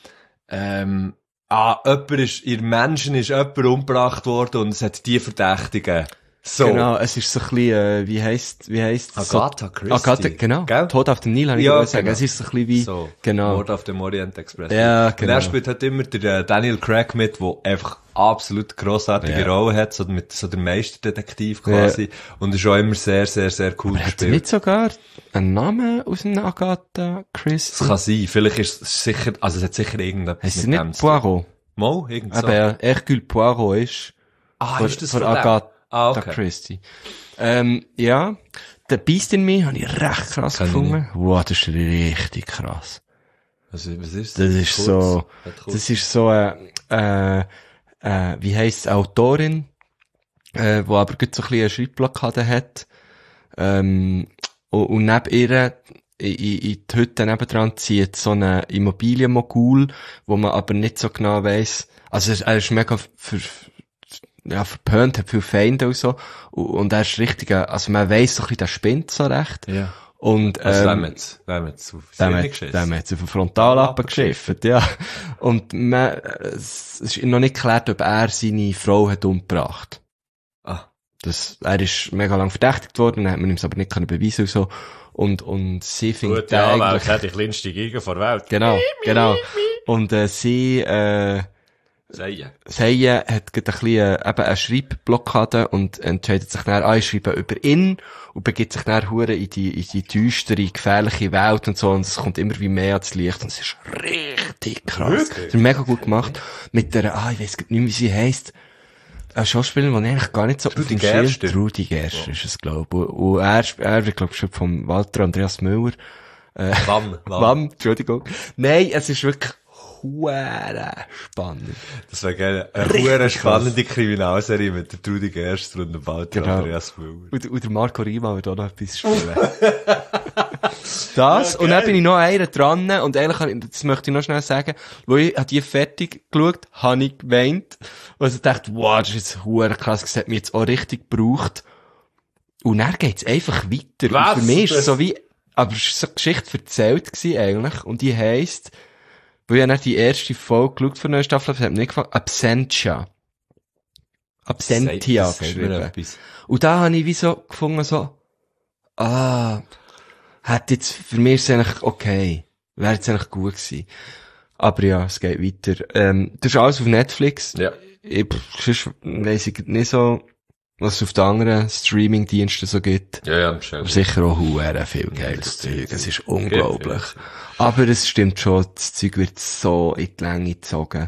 ähm, ah, jemand ist, ihr Menschen ist jemand umgebracht worden und es hat die Verdächtigen. So.
Genau, es ist so ein bisschen, äh, wie heisst, wie heisst
Agatha
so,
Christie.
Agatha, genau.
Gell?
Tod auf dem Nil, habe ich
Ja,
ja, sagen.
genau.
Es ist so ein bisschen wie,
So,
genau.
Mord auf dem Orient Express.
Ja,
Und
genau.
er spielt halt immer der äh, Daniel Craig mit, der einfach absolut grossartige
Ja.
Rolle hat, so mit so der Meisterdetektiv quasi. Und ist auch immer sehr, sehr, sehr cool
Aber hat er
gespielt.
nicht sogar einen Namen aus dem Agatha Christie?
Das kann sein. Vielleicht ist es sicher, also es hat sicher irgendetwas
Heißt er
mit dem
nicht
zu tun.
Poirot?
Mal, irgend so.
Aber ja, Hercule Poirot ist
Ah,
von,
ist das
von
von dem?
Agatha
Ah, okay.
Christie. Ähm, ja, der Beast in Me habe ich recht krass
Kenn ich
gefunden. Wow, das ist richtig krass.
Was, was ist
Das ist
Kurz.
so,
Hat kurz.
das ist so, äh, äh, äh, wie heisst Autorin, äh, wo aber gut so ein bisschen eine Schreibblockade hat, ähm, und, und neben ihr, in, in in die Hütte nebendran zieht so eine Immobilienmogul, wo man aber nicht so genau weiss, also er ist mega ver, ja, verpönt, hat viele Feinde und so, und, und er ist richtig, ein- also man weiss so ein bisschen, der spinnt so recht,
Ja.
und,
Also,
ähm,
ähm, jetzt, wenn wir jetzt auf
dem
Szene
hat,
geschissen.
dem hat sie auf den Frontallappen geschifft, ja. Und man, es ist noch nicht geklärt, ob er seine Frau hat umgebracht.
Ah.
Das, er ist mega lang verdächtigt worden, dann hat man ihm es aber nicht können beweisen und so. Und, und sie findet
Gute Anwälte
eigentlich,
hat die kleinste Giga vor der Welt.
genau, genau. Und, äh, sie, äh,
Sagen.
Seien hat gerade ein bisschen, äh, eben eine Schreibblockade und entscheidet sich dann, ah, ich schreibe über ihn und begibt sich dann hure in die, in die düstere, gefährliche Welt und so und es kommt immer wie mehr ans Licht und es ist richtig krass.
Wirklich?
Das ist mega gut gemacht. Mit der, ah, ich weiss nicht mehr, wie sie heisst. Eine Schauspielerin, die eigentlich gar nicht so
Trudi
auf dem Schirm-
Gerster.
Trudi Gerster ist es, glaube ich. Und- Und er, sp- er wird, glaube ich, gespielt von Walter Andreas Müller.
Wann?
Wann? Entschuldigung. Nein, es ist wirklich hure spannend.
Das wäre geil. Eine
Richtig
hure
krass.
spannende Kriminalserie mit der Trudi Gerster und dem Walter
Genau.
Andreas Müller.
Und, und der Marco Rima wird auch noch etwas spielen. Das, und dann bin ich noch einer dran, und ehrlich, kann ich- das möchte ich noch schnell sagen, wo ich hab die fertig geschaut, habe ich geweint, und ich dachte, wow, das ist jetzt hure krass, das hat mich jetzt auch richtig gebraucht. Und dann geht's einfach weiter.
Was?
Und für mich ist es
Das-
so wie, aber es ist so eine Geschichte erzählt gewesen, eigentlich, und die heisst, weil ich habe dann die erste Folge geschaut von der neuen Staffel, das hat mir nicht gefallen, Absentia. Absentia
Sagt- sagt mir
geschrieben.
etwas.
Und da habe ich wie so gefunden, so, ah, hat jetzt, für mich ist es eigentlich okay. Wäre jetzt eigentlich gut gewesen. Aber ja, es geht weiter. Ähm, das ist alles auf Netflix.
Ja.
Ich, pff, sonst weiss ich nicht so, was es auf den anderen Streaming-Diensten so gibt.
Ja, ja, schon.
Aber sicher auch huere viel geiles Zeug. Es ist unglaublich. Aber es stimmt schon, das Zeug wird so in die Länge gezogen.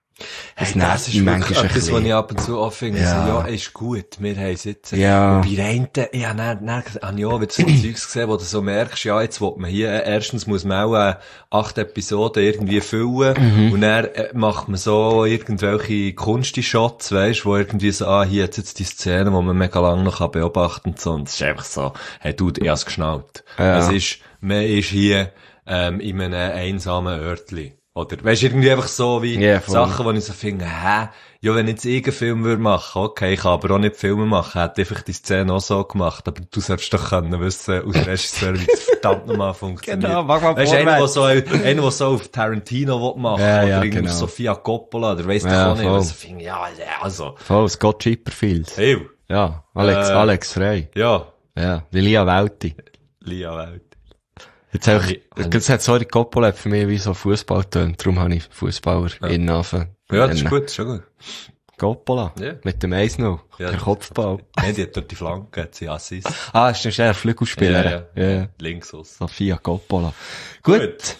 Hey, das ist wirklich
ein
etwas, was
bisschen.
ich ab und zu auch finde.
Ja.
Ja. So, ja, ist gut, wir haben es jetzt.
Ja.
Und bei der einen, ja, dann, dann habe ich auch wieder so Zeugs gesehen, wo du so merkst, ja, jetzt will man hier, äh, erstens muss man auch äh, acht Episoden irgendwie füllen,
Mhm.
und dann äh, macht man so irgendwelche Kunsti-Shots, weisst, wo irgendwie so, ah, hier hat jetzt die Szene, wo man mega lange noch kann beobachten und so, und es ist einfach so, hey, du, ich hab's geschnallt.
Ja.
Es ist, man ist hier, ähm, in einem einsamen Örtli. Oder, weisst, irgendwie einfach so wie
Ja, voll.
Sachen, wo ich so finde, hä? Ja, wenn ich jetzt irgendeinen Film würde machen, okay, ich kann aber auch nicht Filme machen, hätte einfach die Szene auch so gemacht, aber du solltest doch können wissen, aus Regisseur, wie das verdammt nochmal funktioniert.
Genau, mach mal
Weisst, einer, der
vorwärts.
so, einer, der so auf Tarantino will machen,
Ja,
oder
ja,
irgendwie
genau.
auf Sofia Coppola, oder weiss
Ja,
doch auch nicht,
voll.
was ich finde, ja, also,
Voll, Scott Chipperfield.
hey,
Ja, Alex,
Äh.
Alex Frey.
ja,
Ja, Lilia Welti.
Lia Welt.
Jetzt habe
Hab
ich,
ich-
das hat, sorry, Coppola hat für mich wie so Fußball tönt, darum habe ich Fußballer
Ja.
in Naven.
Ja, das ist gut, das ist schon gut.
Coppola.
Ja.
Mit dem eins null.
Ja.
Der Kopfball.
Nein, die hat dort die Flanke, hat sie Assist.
Ah, ist ein schneller Flügelspieler.
Ja,
ja.
Links aus.
Sophia Coppola. Gut.
Gut.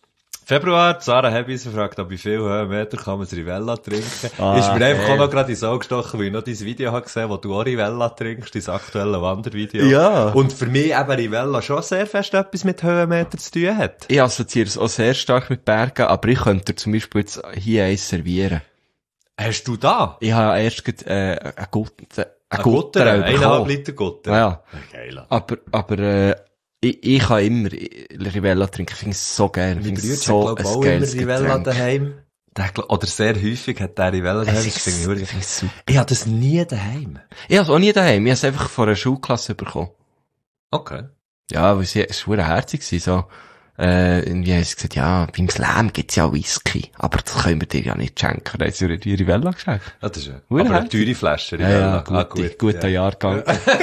Februar, Sarah Hebis fragt, ob wie viel Höhenmeter kann man das Rivella trinken.
Ah,
ist mir einfach
hey.
auch noch gerade ins Auge gestochen, weil ich noch dein Video habe gesehen, wo du auch Rivella trinkst, dein aktuelle Wandervideo.
Ja.
Und für mich eben Rivella schon sehr fest etwas mit Höhenmeter zu tun hat.
Ich assoziiere es auch sehr stark mit Bergen, aber ich könnte dir zum Beispiel jetzt hier eins servieren.
Hast du da?
Ich habe erst gerade, äh, ein Gutter, ein
Ein
Gutter
Gutter, eineinhalb
bekommen.
Liter Gutter.
Ja.
Geil.
Aber, aber, äh, ich, ich kann immer Rivella trinken. Ich finde es so geil. Ich
Mein
finde
Bruder
es
hat,
so
glaub,
ein
auch immer
geiles
Rivella
Getränk.
daheim. Der, glaub- oder sehr häufig hat der Rivella daheim.
Ich
Das
finde
finde ich
es- ich
wirklich-
finde es super.
Ich habe das nie daheim.
Ich habe es auch nie daheim. Ich habe es einfach von einer Schulklasse bekommen.
Okay.
Ja, weil sie, es war verdammt herzig gewesen, so. Äh, irgendwie haben sie gesagt, ja, beim Slam gibt's ja Whisky. Aber das können wir dir ja nicht schenken. Da haben sie die Rivella geschenkt.
Ja, das ist ja.
Hure
Aber eine
herzig.
teure Flasche
Ja,
Rivella.
ja,
Ah,
gute, guter
ja.
Jahrgang.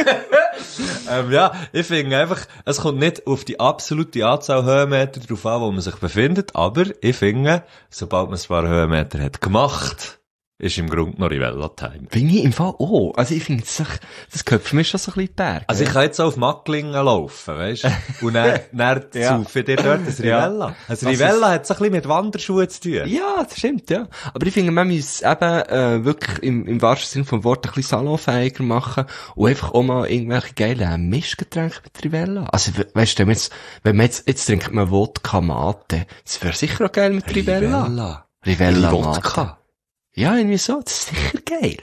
Ähm, ja, ich finde einfach, es kommt nicht auf die absolute Anzahl Höhenmeter drauf an, wo man sich befindet, aber ich finde, sobald man ein paar Höhenmeter hat gemacht, ist im Grunde noch Rivella-Time.
Bin ich im Fall auch. Also ich finde, das, das gehört für mich schon so ein bisschen in die Berge.
Also ich kann jetzt auch auf Macklingen laufen, weißt du? Und dann, dann
Ja.
saufe ich dir dort ein Rivella. Ein
Das
Rivella hat so ein bisschen mit Wanderschuhen zu tun.
Ja, das stimmt, ja. Aber ich finde, man muss eben äh, wirklich im, im wahrsten Sinne vom Wort ein bisschen salonfähiger machen und einfach auch mal irgendwelche geilen Mischgetränke mit Rivella. Also, we- weißt du, wenn, jetzt, wenn man jetzt, jetzt trinkt man Wodka Mate, das wäre sicher auch geil mit Rivella.
Rivella.
Rivella Mate.
Wodka.
Ja, irgendwie so, das ist sicher geil.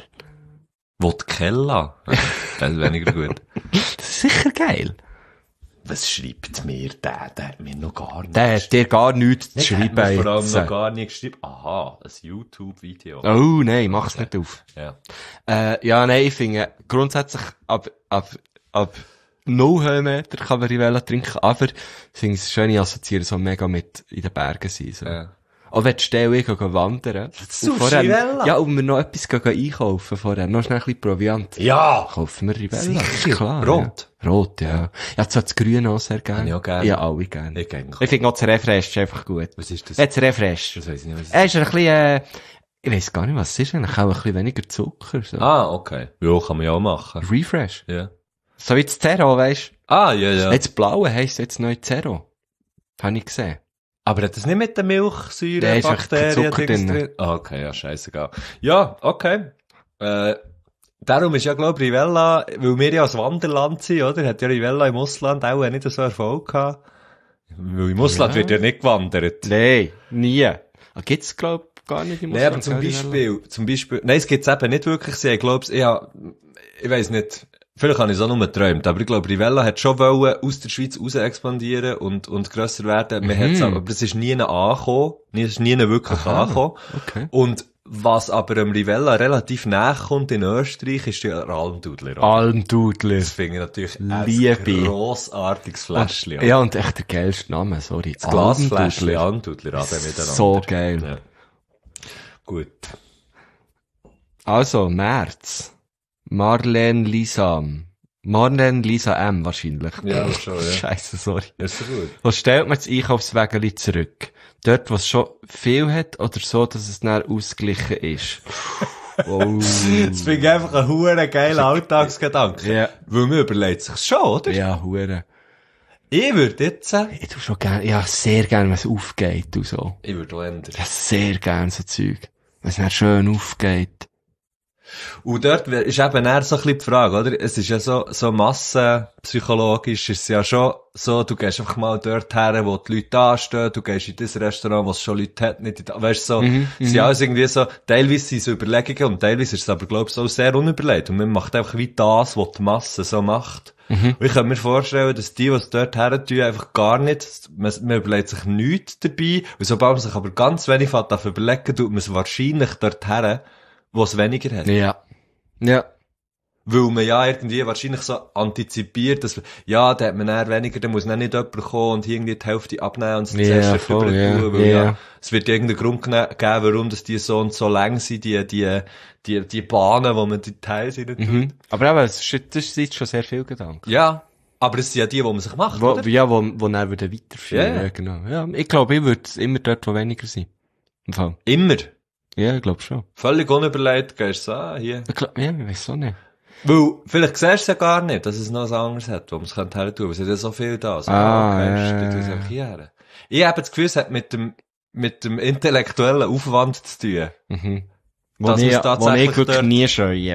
Wodkella. Das ist weniger gut.
Das ist sicher geil.
Was schreibt mir der? Der hat mir noch gar nicht
Der hat dir gar nichts zu
Der hat
schreiben.
mir vor allem
jetzt.
noch gar nicht geschrieben. Aha, ein YouTube-Video.
Oh, nein, mach's nicht auf.
Ja.
Äh, ja, nein, ich finde, grundsätzlich, ab, ab, ab null Höhenmeter kann man Rivella trinken, aber ich finde es schön, ich assoziiere so mega mit in den Bergen sein, so.
Ja.
Auch wenn die Stelle ich gehen wandern.
suchst
Und vorher-
Rivella?
Ja, und wir noch etwas gehen einkaufen vorher. Noch schnell ein bisschen Proviant.
Ja!
Kaufen wir Rivella.
Sicher.
Ist klar.
Rot?
Ja. Rot, ja. Ja, zwar das Grüne auch sehr gerne.
Habe ich auch gerne.
Ja, alle gerne.
Ich eigentlich.
Ich finde auch das Refresh ist einfach gut.
Was ist das?
Jetzt Refresh.
Das weiss ich nicht, was
Er ist ein bisschen, äh, ich weiss gar nicht, was es ist. Eigentlich auch ein bisschen weniger Zucker, so.
Ah, okay. Ja, kann man ja auch machen.
Refresh.
Ja.
So wie das Zero, weisst
Ah, ja, ja.
du? Jetzt Blaue heisst jetzt neu Zero. Habe ich gesehen.
Aber hat das nicht mit den Milchsäuren,
Da ist echt kein
Bakterien,
Zucker
Dings
drin.
Ah, okay, ja, scheissegal. Ja, okay. Äh, darum ist ja, glaub ich, Rivella, weil wir ja als Wanderland sind, oder? Hat ja Rivella im Ausland auch nicht so Erfolg gehabt. Weil im Ausland
Ja.
wird ja nicht gewandert.
Nein, nie. Ah, gibt's, glaub ich, gar nicht im
Nein, aber
Ausland,
zum
gell,
Beispiel, zum Beispiel, nein, es gibt's eben nicht wirklich. Sie, ich glaube, ich hab, ich weiss nicht, vielleicht habe ich es auch nur geträumt, aber ich glaube, Rivella hat schon wollen aus der Schweiz raus expandieren und, und grösser werden. Man
Mhm.
hat's aber, aber es ist nie angekommen. Es ist nie wirklich
Aha.
angekommen.
Okay.
Und was aber dem Rivella relativ nahe kommt in Österreich, ist der Almdudler.
Almdudler.
Das finde ich natürlich
Liebe.
ein grossartiges Fläschchen.
Ja, und echt der geilste Name, sorry.
Das Glasfläschchen
Almdudler.
Almdudler, haben wir miteinander.
So geil.
Ja. Gut.
Also, März. Marlene Lisa. Marlene Lisa M. wahrscheinlich.
Ja, schon, ja.
Scheisse, sorry.
Ist so gut.
Wo stellt man das Einkaufswägeli zurück? Dort, wo es schon viel hat, oder so, dass es dann ausgeglichen ist? Oh.
Das finde ich einfach ein hure geiler Alltagsgedanke.
Ja.
Weil man überlegt sich schon, oder?
Ja, hure.
Ich würde jetzt sagen,
Ich tu schon gern, ja, sehr gern, wenn es aufgeht und so.
ich würde auch ändern.
Ja, sehr gern so Zeug. Wenn es dann schön aufgeht.
Und dort wär- ist eben eher so ein bisschen die Frage, oder? Es ist ja so, so massenpsychologisch ist es ja schon so, du gehst einfach mal dort her, wo die Leute anstehen, du gehst in das Restaurant, wo es schon Leute hat, nicht in da, weißt du, so,
Mhm,
es sind alles irgendwie so, teilweise sind es Überlegungen und teilweise ist es aber, glaub ich, so sehr unüberlegt und man macht einfach wie das, was die Masse so macht.
Mhm.
Und ich kann mir vorstellen, dass die, die es dort her tun, einfach gar nicht, man, man überlegt sich nichts dabei, und sobald man sich aber ganz wenig fängt, auf überlegen, tut man es wahrscheinlich dort her, wo es weniger hat.
Ja. Ja.
Weil man ja irgendwie wahrscheinlich so antizipiert, dass, ja, da hat man eher weniger, da muss dann nicht jemand kommen und irgendwie die Hälfte abnehmen und es
Ja,
zuerst
voll,
drüber
ja,
tun, weil
ja.
ja, es wird irgendeinen Grund gene- geben, warum dass die so und so lang sind, die, die, die, die Bahnen, wo man die Teile sind.
Mhm. Aber eben, das ist, das ist jetzt schon sehr viel Gedanken.
Ja. Aber es sind ja die, die man sich macht,
Wo,
oder?
ja, wo, wo dann wieder weiterführen.
Ja, ja.
Ja, genau. Ja, ich glaube, ich würde immer dort, wo weniger sind. Im Fall.
Immer.
Ja, ich glaube schon.
Völlig unüberlegt, gehst du so, ah, hier.
Ich glaub, ja, ich weiss auch nicht.
Weil, vielleicht siehst du es ja gar nicht, dass es noch was anderes hat, wo man es her tun könnte. Es hat ja so viel da. So,
Ah,
okay,
ja,
stimmt,
ja,
das
ja.
einfach hierher. Ich habe das Gefühl, es hat mit dem, mit dem intellektuellen Aufwand zu tun.
Mhm. Wo
Dass
ich,
man's
wo
tatsächlich
ich wirklich
dort-
nie scheue.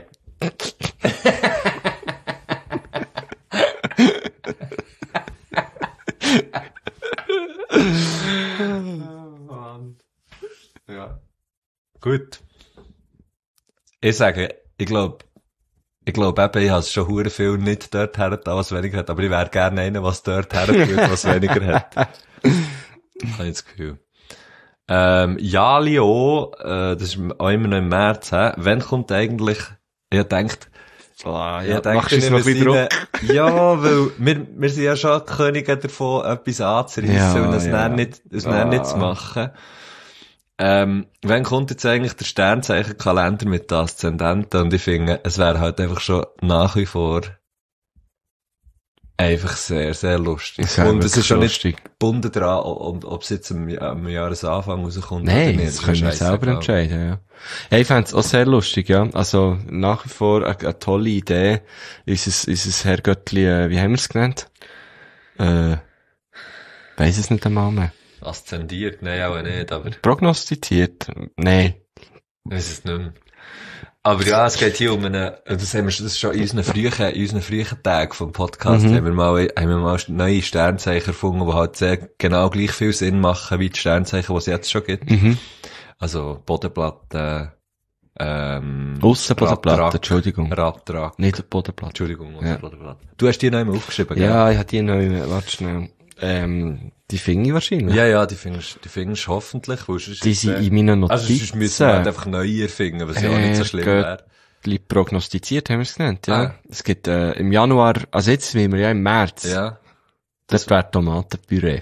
Ja. Gut. Ich sage, ich glaube, ich glaube eben, ich habe es schon hure viel nicht dort her, was weniger hat, aber ich wäre gerne einer, was dort her tut, was weniger hat. Habe ich das Gefühl. Ähm, Jali auch, äh, das ist auch immer noch im März, hä? Wann kommt eigentlich, ich denkt,
Ah,
ich denke,
machst du uns noch ein bisschen Druck?
ja, weil wir, wir sind ja schon Könige davon, etwas anzureissen
Ja,
und das
ja.
dann nicht, das
Ah.
dann nicht zu machen. Ähm, wann kommt jetzt eigentlich der Sternzeichenkalender mit den Aszendenten? Und ich finde, es wäre halt einfach schon nach wie vor einfach sehr, sehr lustig.
Das wäre
Und es
wirklich
ist schon nicht
lustig.
gebunden daran, ob, ob es jetzt am, am Jahresanfang rauskommt
Nein,
oder nicht.
das können wir
ist
selber
scheissegal.
entscheiden, ja. Hey, ich fänd's auch sehr lustig, ja. Also, nach wie vor eine, eine tolle Idee. Unser, unser Herrgöttli, äh, wie haben wir es genannt? Äh, weiss es nicht einmal mehr.
Aszendiert, nein, auch nicht, aber
Prognostiziert? Nein.
ich weiss es nicht mehr. Aber ja, es geht hier um eine, das haben wir schon- das ist schon in unseren frühen, in unseren frühen Tagen vom Podcast,
Mhm.
haben wir mal, haben wir mal neue Sternzeichen erfunden, die halt sehr genau gleich viel Sinn machen wie die Sternzeichen, die es jetzt schon gibt.
Mhm.
Also, Bodenplatte, ähm,
Aussenbodenplatte,
Radtrag,
Entschuldigung.
Radtrag,
Nicht Bodenplatte.
Entschuldigung,
Ja.
Bodenplatte. Du hast die noch einmal aufgeschrieben, gell?
Ja, ich hatte die neu, warte schnell. Ähm, die finde ich wahrscheinlich.
Ja, ja, die findest, die findest hoffentlich, weil sonst
Die
ist,
sind
äh,
in meinen Notizen.
also sonst müssen wir halt einfach neu erfinden, was ja auch nicht so schlimm wäre.
Äh, prognostiziert haben wir es genannt, ja.
Ah.
Es gibt, äh, im Januar, also jetzt sind wir ja im März.
Ja.
Das wäre Tomatenpüree.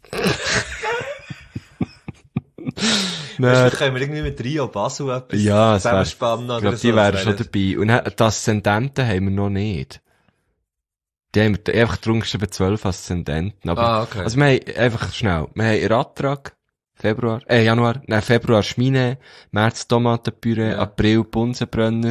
Weißt du, können wir irgendwie mit Rio Basel etwas
Ja, es wär-
zusammenspannen oder
Ich glaube,
so?
die
Das
wären
wär
schon
nicht-
dabei. Und dann, die Aszendenten haben wir noch nicht. Die haben wir einfach drunter geschrieben, zwölf Aszendenten. Aber,
Ah, okay.
also wir haben, einfach schnell, wir haben Radtrag, Februar, äh, Januar, nein, Februar Schmine, März Tomatenpüree,
Ja.
April Bunsenbrenner.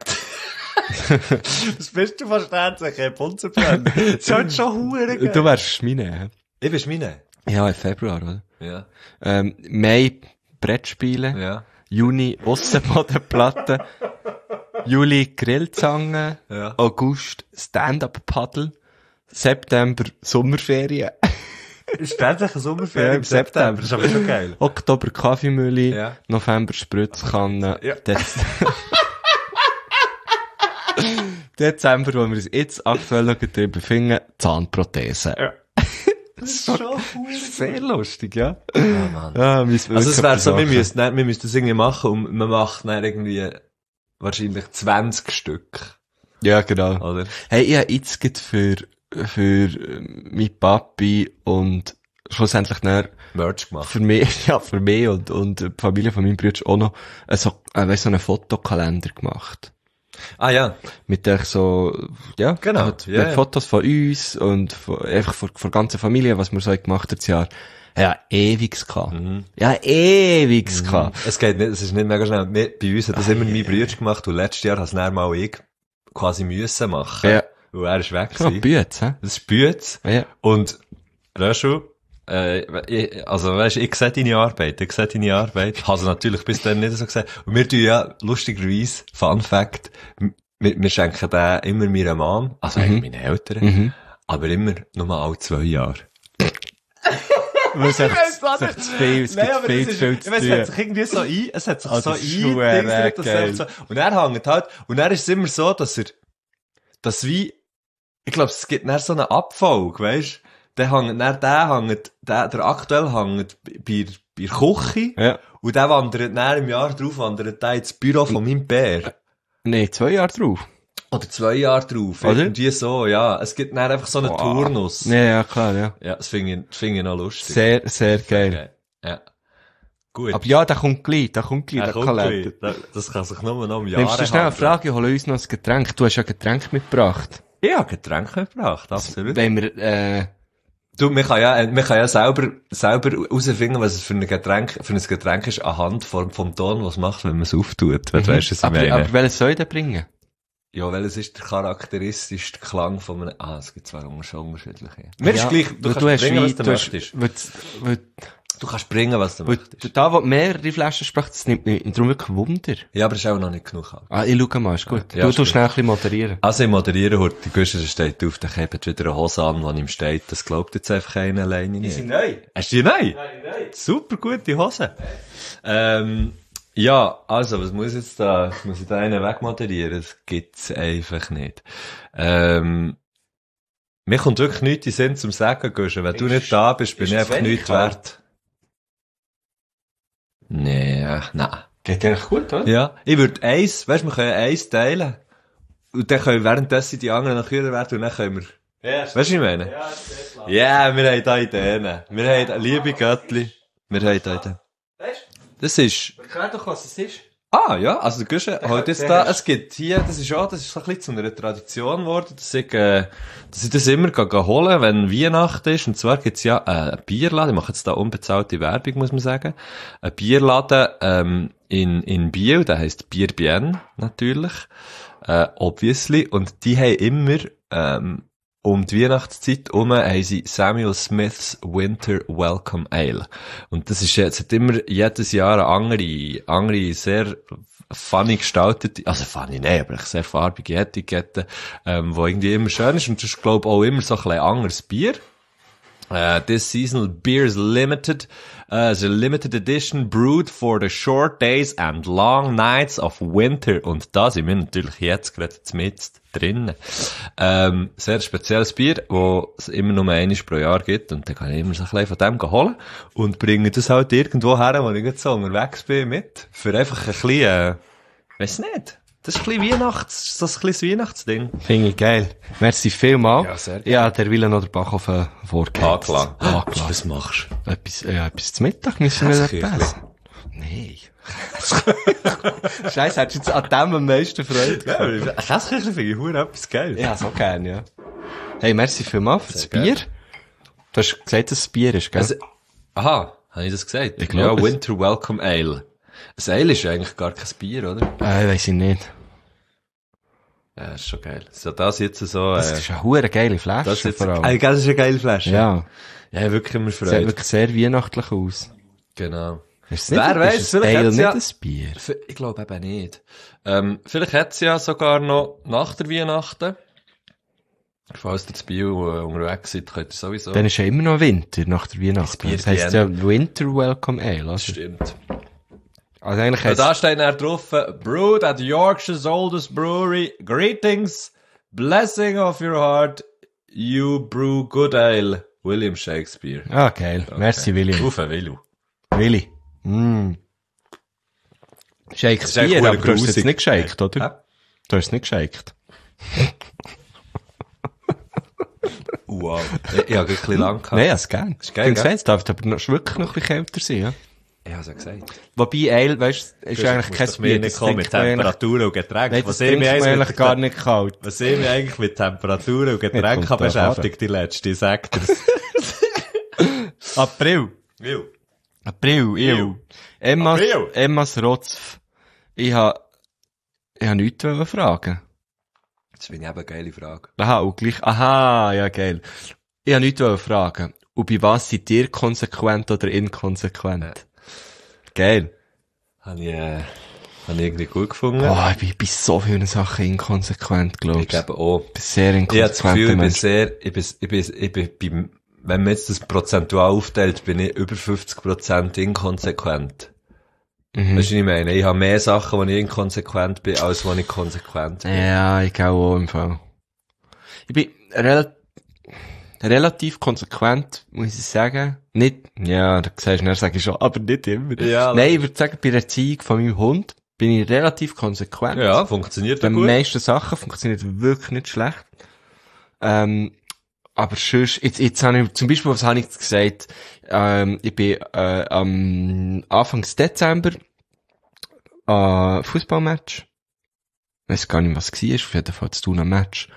Was bist du verständlich, ein Bunsenbrenner? Das ist halt schon hure
Du wärst Schmine, hä?
Ich bin Schmine.
Ja, im Februar, oder?
Ja.
Ähm, Mai Brettspiele,
Ja.
Juni Aussenbodenplatte, Juli Grillzange,
Ja.
August Stand-Up-Paddle, September Sommerferien,
Ständig eine Sommerferien
Ja,
im
im
September. Das ist aber schon geil.
Oktober Kaffeemühle,
Ja.
November Spritzkanne,
Ja.
Dez Dezember, wo wir uns jetzt aktuell noch drin befinden, Zahnprothese.
Das ist schon
Sehr lustig, ja.
Ja, Mann.
Ja, müssen wir
Also es
wirklich
wäre so, wir
machen.
müssten, dann- wir müssten das irgendwie machen und man macht dann irgendwie wahrscheinlich zwanzig Stück,
Ja, genau.
oder?
Hey, ich habe jetzt gerade für, für äh, mein Papi und schlussendlich dann
Merch gemacht.
für mich, ja, für mich und, und die Familie von meinem Bruder auch noch äh, so, äh, weißt, so einen Fotokalender gemacht.
Ah, ja.
Mit der so, ja,
Genau,
halt
ja,
mit
ja.
Fotos von uns und von, einfach von, von der ganzen Familie, was wir so gemacht haben, das Jahr. Ja, ewigs gehabt.
Mhm.
Ja, ewigs gehabt.
Es geht nicht, es ist nicht mega schnell. Wir, bei uns hat das immer mein Bruder gemacht und letztes Jahr hat es dann mal ich quasi müssen machen.
Ja.
Weil er ist weg
Ja,
gewesen.
Bütz, hä?
Das ist Bütz.
Ja.
Und, Röschel, äh, ich, also, weißt, ich sehe deine Arbeit, ich sehe deine Arbeit. Also natürlich bis dann nicht so gesehen. Und wir tun ja, lustigerweise, Fun Fact, wir, wir schenken den immer meiner Mom, also
Mhm.
eigentlich meinen Eltern,
Mhm.
aber immer nur alle zwei Jahre.
Weil es echt,
weiss auch
es echt
nicht.
zu viel, es
Nein,
gibt
aber
viel
das
zu viel
ist,
zu
ich weiss, es hat
tun.
sich irgendwie so ein, es hat sich
Ah,
so
das
ein,
ist schwer,
Dings, dass
geil.
es so, und er hängt halt, und er ist es immer so, dass er, dass wie, ich glaube, es gibt dann so eine Abfolge, weisst? Der hängt, dann der hängt, der, der aktuell hängt bei, bei der Küche,
Ja.
und der wandert dann im Jahr drauf, wandert der ins Büro von meinem Bär.
Nee, zwei Jahre drauf.
Oder zwei Jahre drauf.
Oder?
Irgendwie so, ja. Es gibt dann einfach so einen
Wow.
Turnus.
Ja, ja, klar, ja.
Ja, das finde ich, das finde ich noch lustig.
Sehr, sehr geil.
Okay. Ja. Gut.
Aber ja, der kommt gleich, der kommt gleich,
Ja,
der
kommt
Kalender.
gleich. Das- Das kann sich nur noch um Jahre
Nimmst du schnell eine
handeln.
Frage, hol uns noch ein Getränk. Du hast ja ein Getränk mitgebracht.
Ich habe Getränke gebracht, absolut.
Wenn wir, äh,
Du, man kann ja, man kann ja selber, selber herausfinden, was es für ein Getränk, für ein Getränk ist, anhand vom, vom Ton, was es macht, wenn man es auftut. Wenn du weißt, was ich
aber,
meine.
aber welches soll ich denn bringen?
Ja, welches ist der charakteristischste Klang von einem, ah, es gibt zwei schon unterschiedliche. Mir ist
Ja,
gleich, du
weil
kannst
hast
bringen,
wie-
was du
du hast-
möchtest.
weil- weil-
Du kannst bringen, was du
weil
möchtest.
Da, wo mehrere Flaschen sprach, das nimmt mich darum wirklich Wunder.
Ja, aber es ist auch noch nicht genug.
Ah, ich schau mal, ist gut.
Ja,
du
ist
tust
gut.
schnell ein bisschen moderieren.
Also, ich moderiere heute, die Güsser steht auf, dann hebt wieder eine Hose an, die ihm steht. Das glaubt jetzt einfach keiner alleine nicht.
neu.
Hast du die neu? Nein, super gute Hose. Ähm, ja, also, was muss ich jetzt da, muss ich da einen wegmoderieren? Das gibt's einfach nicht. Ähm, mir kommt wirklich nichts in den Sinn zum Sagen, Güscher. Wenn du nicht da bist, bin
ist
ich
es
einfach
wenig
nichts
kalt?
wert. Nee, äh, nein.
Geht eigentlich gut, oder?
Ja, ich würde eins, weißt du, wir können eins teilen. Und dann können währenddessen die anderen noch kühler werden und dann können wir,
Ja,
weißt du, was ich meine? Ja, yeah, wir haben da Ideen. Wir haben, liebe Göttli, wir haben da Ideen. Das ist,
erklär doch, was es ist.
ah, ja, also der Güsche, halt jetzt
der
da,
ist-
es gibt hier, das ist auch, das ist so ein bisschen zu einer Tradition geworden, dass ich, äh, dass ich das immer gehe, gehe holen, wenn Weihnachten ist. Und zwar gibt's ja, äh, einen Bierladen, ich mache jetzt da unbezahlte Werbung, muss man sagen. Ein Bierladen, ähm, in, in Biel, der heisst Bier Bien, natürlich. Äh, obviously. Und die haben immer, ähm, um die Weihnachtszeit herum haben sie Samuel Smith's Winter Welcome Ale. Und das ist jetzt, hat immer jedes Jahr eine andere, andere, sehr funny gestaltete, also funny, nein, aber sehr farbige Etikette, ähm, wo irgendwie immer schön ist. Und das ist, glaube ich, auch immer so ein bisschen anderes Bier. Uh, this seasonal beer is limited, uh, is a limited edition brewed for the short days and long nights of winter. Und da sind wir natürlich jetzt gerade mit drinnen. Ähm, sehr spezielles Bier, wo es immer nur einmal pro Jahr gibt. Und dann kann ich immer so ein bisschen von dem holen und bringe das halt irgendwo her, wo ich jetzt so unterwegs bin, mit. Für einfach ein bisschen, äh, weiss nicht. Das ist ein bisschen Weihnachts, das ist ein bisschen Weihnachtsding.
Finde ich geil. Merci vielmal.
Ja, sehr geil.
Ja, der will noch den Backofen vorgeheizt.
Anklang.
Anklang.
Was machst du?
Etwas, ja, etwas zum Mittag müssen wir
Käseküchli.
essen. Nein. Scheiße, hättest du jetzt an dem am meisten Freude
Ja,
gehabt?
Käseküchli finde ich verdammt etwas geil.
Ja, so gern, ja. Hey, merci vielmal für das
Sehr
Bier.
gerne.
Du hast gesagt, dass es Bier ist, gell?
Also, aha, habe ich das gesagt?
Ich glaub
ja,
es.
Winter Welcome Ale. Ein Ale ist eigentlich gar kein Bier, oder?
äh, weiss ich nicht.
Ja, ist schon geil. So, das jetzt so,
Das
äh,
ist eine hure geile Flasche,
das jetzt,
vor allem.
äh, das ist eine geile Flasche.
Ja.
Ja, wirklich immer
Sieht
Freude.
wirklich sehr weihnachtlich aus.
Genau.
Ist
Wer
nicht,
weiss,
ist ein
vielleicht
Ale
hat's
nicht
ja-
ein Bier?
F- Ich glaube eben nicht. Ähm, vielleicht hat es ja sogar noch nach der Weihnachten. Falls ihr das Bier äh, unterwegs seid, könnt ihr sowieso.
Dann ist ja immer noch Winter nach der Weihnachten.
Bier
Das heisst ja Winter Welcome Ale. Also,
Stimmt.
also eigentlich
Ja,
heisst
da steht dann drauf, äh, brewed at Yorkshire's oldest brewery. Greetings, blessing of your heart, you brew good ale. William Shakespeare.
Ah, geil. Merci, William.
Ufe, Willu.
Willi. Mm.
Das ist
Shakespeare,
echt
aber du hast es
grusig.
jetzt nicht geschakt, oder?
Hä?
Du hast es nicht geschakt.
Uh, Wow. Ich, ich habe ein bisschen lang gehabt.
Nein, das gern.
Ist geil,
Ich
gell?
es darf aber noch, wirklich noch ein bisschen kälter sein, ja.
Ich habe es ja gesagt.
Wobei Ale, weisst du, ist
Du
eigentlich kein
musst doch mir
Bier.
nicht
Das
kommen mit
trinkt man eigentlich-
Temperaturen und Getränken.
Nein, das
Was ich
trinkt
mich
man
eigentlich
eigentlich
mit,
gar nicht kalt.
was ich mich eigentlich mit Temperaturen und Getränken
Jetzt kommt der
beschäftigt, die letzte, sagt er's.
April.
Will.
April, ew. Emmas,
April.
Emmas Rotzf. Ich ha, ich ha nichts wollen fragen.
Das finde ich eben eine geile Frage.
Aha, und gleich, aha, ja, geil. Ich ha nichts wollen fragen. Und bei was seid ihr konsequent oder inkonsequent? Geil.
Habe ich, äh, habe ich irgendwie gut gefunden.
Boah, ich bin bei so vielen Sachen inkonsequent, glaub
Ich
ich.
glaube auch.
Ich bin sehr
Ich habe das
inkonsequent.
Gefühl, ich bin
Mensch.
sehr, ich bin, ich bin, ich bin beim, wenn man jetzt das prozentual aufteilt, bin ich über fünfzig Prozent inkonsequent.
Mhm.
Weißt du, was ich meine? Ich habe mehr Sachen, wo ich inkonsequent bin, als wo ich konsequent bin.
Ja, ich auch, auch im Fall. Ich bin rel relativ konsequent, muss ich sagen. Nicht, ja, da siehst du, dann sage ich schon, aber nicht immer.
Ja,
Nein, ich würde sagen, bei der Erziehung von meinem Hund bin ich relativ konsequent.
Ja, funktioniert
Bei
ja
den
gut.
meisten Sachen funktioniert wirklich nicht schlecht. Ähm, aber sonst, jetzt, jetzt habe ich, zum Beispiel, was habe ich jetzt gesagt? Ähm, ich bin, äh, am Anfang Dezember, äh, Fußballmatch. Ich weiss gar nicht, was es war, auf jeden Fall zu tun, ein Match.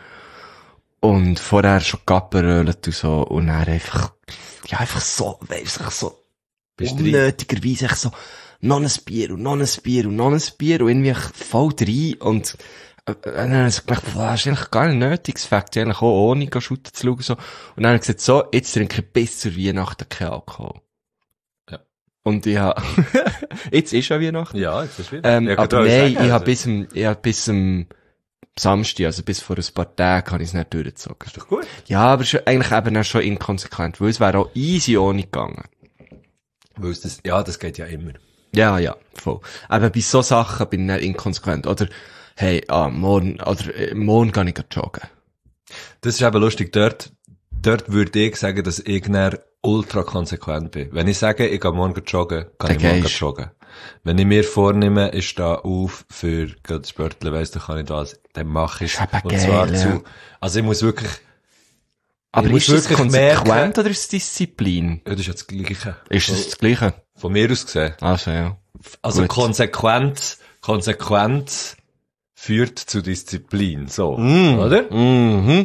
Und vorher schon Gapperölet und so, und dann einfach, ja, einfach so, weiss ich, so,
Bist du
unnötigerweise echt so, noch ein Bier und noch ein Bier und noch ein Bier und irgendwie voll rein und, äh, dann habe ich gedacht, boah, das ist eigentlich gar nicht nötig, es fängt eigentlich auch ohne gehen shooten zu schauen, so. Und dann habe ich gesagt, so, jetzt trinke ich bis zur Weihnachten keinen Alkohol.
Ja.
Und ich habe, jetzt ist ja Weihnachten.
Ja, jetzt ist wieder.
Ähm,
Ja,
aber
kann ich
nein,
sagen,
ich habe
also.
bis zum, ich hab bis zum Samstag, also bis vor ein paar Tagen, habe ich es nicht durchgezogen.
Ist doch gut.
Ja, aber es ist eigentlich eben auch schon inkonsequent, weil es wäre auch easy ohne gegangen.
Weil es das, ja, das geht ja immer.
Ja, ja, voll. Aber bei so Sachen bin ich nicht inkonsequent. Oder, hey, ah, morgen, oder, äh, morgen kann ich gleich joggen.
Das ist eben lustig. Dort, dort würde ich sagen, dass ich dann ultra konsequent bin. Wenn ich sage, ich gehe morgen joggen, kann
Dann
ich morgen
gehst.
joggen. Wenn ich mir vornehme, ich stehe auf für gerade das Sportler, weiss, dann kann ich das, dann mache ich
Das ist eben
Und
geil,
zwar
ja.
zu, also ich muss wirklich,
Aber
Ich muss
ist das
wirklich
konsequent
merken-
oder ist es Disziplin?
ja, das ist ja das Gleiche.
Ist es das Gleiche?
Von mir aus gesehen.
Also, ja.
Also
Gut.
Konsequenz, Konsequenz führt zu Disziplin, so.
Mm.
Oder?
Mhm.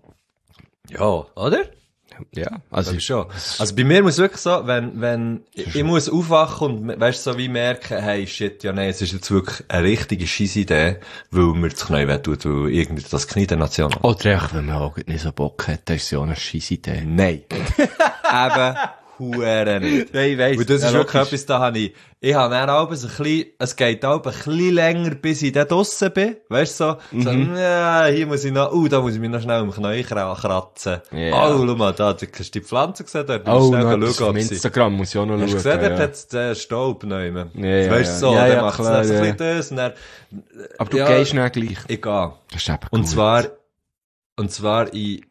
Ja, oder?
Ja, also,
Also schon. Also bei mir muss wirklich so, wenn, wenn, ich, ich muss aufwachen und, weißt so wie merken, hey, shit, ja, nein, es ist jetzt wirklich eine richtige Scheissidee, weil mir das Knie wehtut, weil irgendwie das Knie der Nation hat.
oder echt, wenn man auch nicht so Bock hat, das ist so eine Scheissidee.
Nein. Eben, hure nicht.
Nein, ich weiss.
Und das
Ja,
ist wirklich
logisch.
etwas, da habe ich, ich habe dann auch ein bisschen, es geht auch ein bisschen länger, bis ich da draussen bin. Weißt du, so, so,
Mhm.
ja, hier muss ich noch, uh, da muss ich mich noch schnell um Knie kra- kratzen.
Ja.
Oh, schau mal, da, du hast die Pflanze gesehen, dort,
Oh,
schnell
noch
schauen,
etwas auf
ob sie,
Instagram muss ich auch noch
hast du
schauen.
gesehen, dort
ja.
hat es den Staub nehmen.
Ja, ja,
Weißt du, so,
ja,
dann
ja,
macht es
klar,
dann so ein
ja.
bisschen das, und dann,
Aber du
ja,
gehst nicht gleich.
ich gehe.
Das ist eben
Und
gut.
zwar, und zwar in,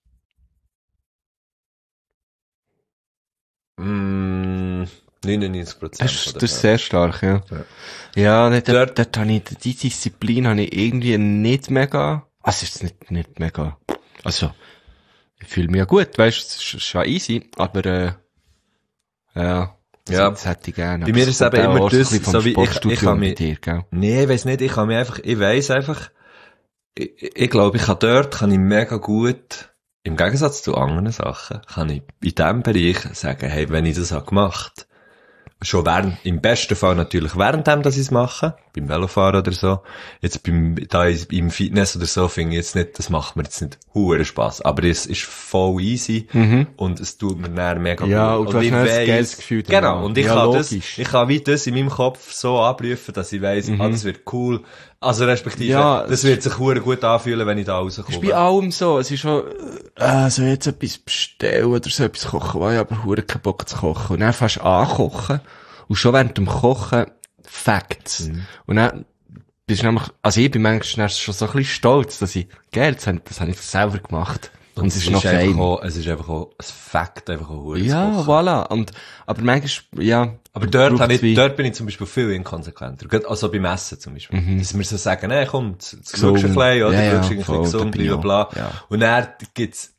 mm, neunundneunzig Prozent.
Das ist, das ist sehr stark, ja.
Ja.
Ja, dort,
Dort-
dort, dort habe ich, die Disziplin habe ich irgendwie nicht mega, also ist nicht, nicht mega, also, ich fühle mich ja gut, weißt, es ist schon easy, aber, äh, ja. Das,
Ja.
das hätte ich gerne.
Bei mir ist es eben immer das, so wie ich- ich kann mich-
dir, gell?
Nee, ich weiss nicht, ich kann mich einfach, ich weiss einfach, ich, ich glaube, ich kann dort, kann ich mega gut, im Gegensatz zu anderen Sachen, kann ich in diesem Bereich sagen, hey, wenn ich das habe gemacht, schon während, im besten Fall natürlich währenddem, dass ich es mache, beim Velofahren oder so, jetzt beim, da ist- im Fitness oder so, finde ich jetzt nicht, das macht mir jetzt nicht hure Spass, aber es ist voll easy, und es tut mir dann mega
Ja,
gut.
und du hast
ich
dann ein
weiss-
geiles Gefühl
Genau,
danach.
und ich
Ja,
kann das,
logisch.
ich kann wie das in meinem Kopf so abrufen, dass ich weiss, ah, das wird cool. Also respektive,
Ja,
das wird sich hure gut anfühlen, wenn ich da
Es ist bei
rauskomme.
allem so, es ist schon, äh, so jetzt etwas bestellen oder so etwas kochen, weil ich aber hure keinen Bock zu kochen. Und dann fängst du an kochen, und schon während dem Kochen, Facts. Und dann bist du nämlich, also ich bin manchmal schon so ein bisschen stolz, dass ich, geil, das habe das hab ich selber gemacht. Und, es ist noch
einfach
fein.
auch, es ist einfach auch, es Fakt einfach auch hure zu
Ja,
kochen.
voilà. Und, aber manchmal, ja.
Aber dort,
braucht's
habe ich,
wie-
dort bin ich zum Beispiel viel inkonsequenter. Gerade Also beim Essen zum Beispiel. Dass wir so sagen, nee, komm, jetzt
Gesund.
schaust du ein bisschen, oder?
Ja, ja,
schaust du ein
voll,
bisschen
da
gesund,
bin ich
bla, bla.
auch, ja.
Und dann gibt's,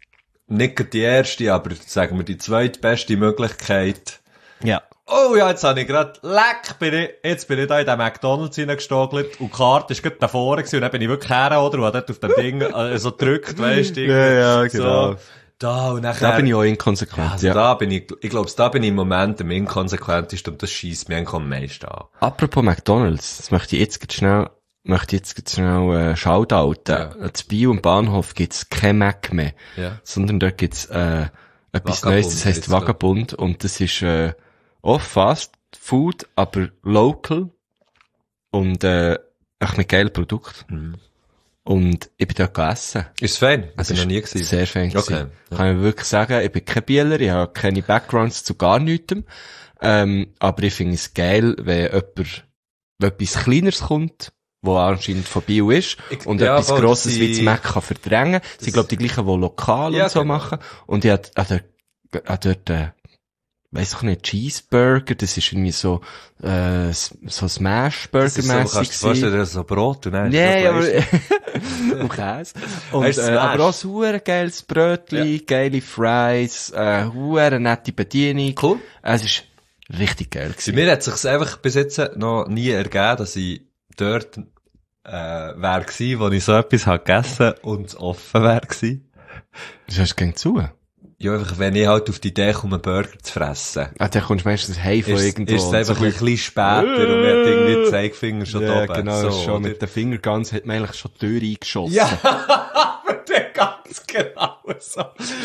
nicht gerade die erste, aber sagen wir die zweitbeste Möglichkeit.
Ja.
Oh ja, jetzt habe ich gerade, leck, bin ich, jetzt bin ich da in den McDonalds reingestogelt und die Karte ist gerade da vorne gewesen und dann bin ich wirklich her, oder? Und habe dort auf dem Ding äh, so gedrückt, weisst du?
Ja, ja, genau.
So, da und nachher.
Da bin ich auch inkonsequent,
Also
ja.
da bin ich, ich glaube, da bin ich im Moment am inkonsequentesten und das scheisst mir eigentlich am meisten an.
Apropos McDonalds, das möchte ich jetzt grad schnell, möchte ich jetzt grad schnell, äh, shoutouten.
Ja.
Zu Biel und Bahnhof gibt's kein Mac mehr.
Ja.
Sondern dort gibt's, äh, etwas
Vagabund
Neues, das heisst
heisst's,
Vagabund, und das ist, äh, auch Fast Food, aber local. Und, äh, echt mit geilen Produkten.
Mhm.
Und ich bin dort gegessen.
Ist es fein?
Es
Ich bin
ist
noch nie gewesen.
sehr fein
Okay.
gewesen. Kann ich wirklich sagen, ich bin kein Bieler, ich habe keine Backgrounds zu gar nichtem. Ähm, aber ich finde es geil, wenn jemand, wenn etwas Kleineres kommt, wo anscheinend von Bio ist,
Ich-
und
ja,
etwas
voll,
Grosses
sie-
wie das Mac kann verdrängen. Sie sind, glaube die gleichen, die lokal
Ja,
und so
genau.
machen. Und ich hatte, hatte, hatte dort, äh, weiss ich nicht, Cheeseburger, das ist irgendwie so, äh, so
Das ist so, du
Smash-Burger-mässig
kannst dir vorstellen, das ist so Brot und dann
Nee,
so
aber,
Fleisch.
und Käse. Und,
Weißt du,
äh,
Smash?
aber auch so ein geiles Brötli, geile Fries, äh, hure nette Bedienung.
Cool.
Es ist richtig geil
Bei
gewesen.
mir hat sich's einfach bis jetzt noch nie ergeben, dass ich dort, äh, wär gsi, wo ich so etwas hab gegessen und es offen wär gsi.
Das hast du gern zu.
Ja, einfach, wenn ich halt auf die Idee komme, einen Burger zu fressen.
Ah, dann kommst du meistens heim von
Ist,
irgendwo.
ist es
und
einfach
so
ein bisschen später und mir hat irgendwie die Zeigefinger schon
ja,
da oben.
genau,
so,
schon
oder?
mit den Fingerguns hat man eigentlich schon die Tür eingeschossen.
Ja, aber der ganz genau so.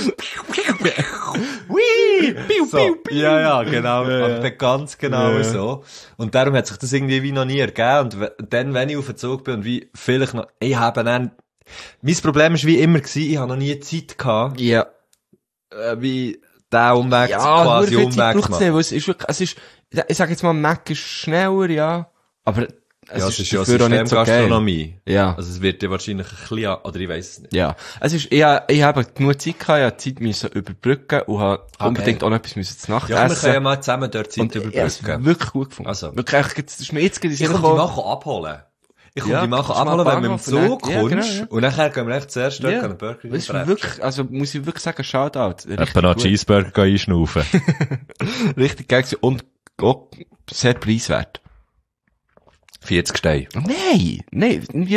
Hui, piu,
So.
piu, piu.
Ja, ja, genau.
Ja, ja.
Aber dann ganz genau
Ja, ja.
so. Und darum hat sich das irgendwie wie noch nie ergeben. Und we- dann, wenn ich auf den Zug bin und wie vielleicht noch, ich habe dann, mein Problem ist wie immer gewesen, ich habe noch nie Zeit gehabt,
Ja.
äh, wie der Umweg
Ja,
quasi
nur viel Zeit
Umweg
braucht's
machen.
nicht, weil es ist wirklich, es ist, ich sag jetzt mal, Mac ist schneller, ja. Aber es
Ja,
ist,
es ist ja
dafür auch nicht so geil.
Systemgastronomie.
Ja.
Also es wird ja wahrscheinlich ein bisschen, an- oder ich weiss es nicht.
Ja, es ist, ich, ich habe genug Zeit gehabt, ich habe Zeit müssen überbrücken und habe
Okay.
unbedingt auch noch etwas müssen zu Nacht
Ja, wir
essen.
können ja mal zusammen dort Zeit
und ich habe es
überbrücken.
wirklich gut gefunden.
Also.
Wirklich, echt, das ist mir jetzt gerade in
Ich
den
komme
Sinn
die
gekommen.
machen abholen. Ich komme
Ja,
die machen
kannst du mal
abholen, wenn du mit dem
Bahnhof und
Zug
dann- ja,
kommst.
genau, ja.
Und nachher gehen wir echt zuerst dort
Ja.
einen Burger
Das ist
fressen.
wirklich, also muss ich wirklich sagen, Shoutout. Richtig
Etwa noch
gut.
Cheeseburger einschnaufen.
Richtig geil gewesen und auch sehr preiswert.
vierzig Steine.
Nein, nein, wie,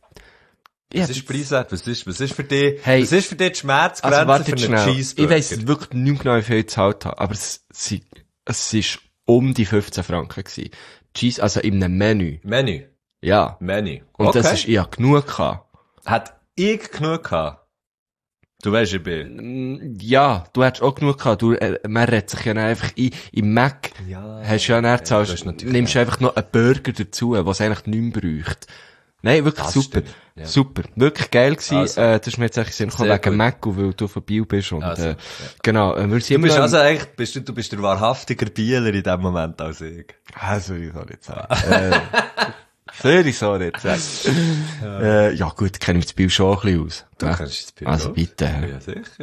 ja,
Was ist preiswert? Was ist, was ist für dich,
Hey.
was ist für dich die Schmerzgrenze
also warte
für einen
schnell.
Cheeseburger?
Ich weiss wirklich nicht mehr genau, wie viel ich gezahlt habe, aber es, sie, es ist um die fünfzehn Franken gewesen. Cheese, also in einem Menü.
Menü.
Ja.
Menü.
Und
okay.
das ist, ich hab genug gehabt.
Hat ich genug gehabt? Du weißt, ich bin...
Mm, Ja, du hättest auch genug gehabt. Du, äh, man redet sich ja dann einfach ein, im Mac
Ja.
hast du ja dann,
das
zahlst,
ist natürlich
nimmst du einfach noch einen Burger dazu, was eigentlich nicht mehr bräuchte. Nein, wirklich
Das
super.
stimmt, ja.
Super. Wirklich geil gewesen.
Also.
Äh, das ist mir jetzt eigentlich Sinn gekommen
Sehr
wegen
gut.
Mac, und weil du von Bio bist und,
Also,
äh,
ja.
genau. Äh, wir sind
Du
immer
bist
noch-
also eigentlich, bist du, du bist der wahrhaftiger Bieler in dem Moment als ich.
Also, ich soll nicht sagen. äh, soll ich so nicht sagen. ja. Äh, ja gut, kenne ich das Bild schon ein bisschen aus.
Du
Ja.
kennst das Bild
Also
aus.
bitte.
Ja, sicher.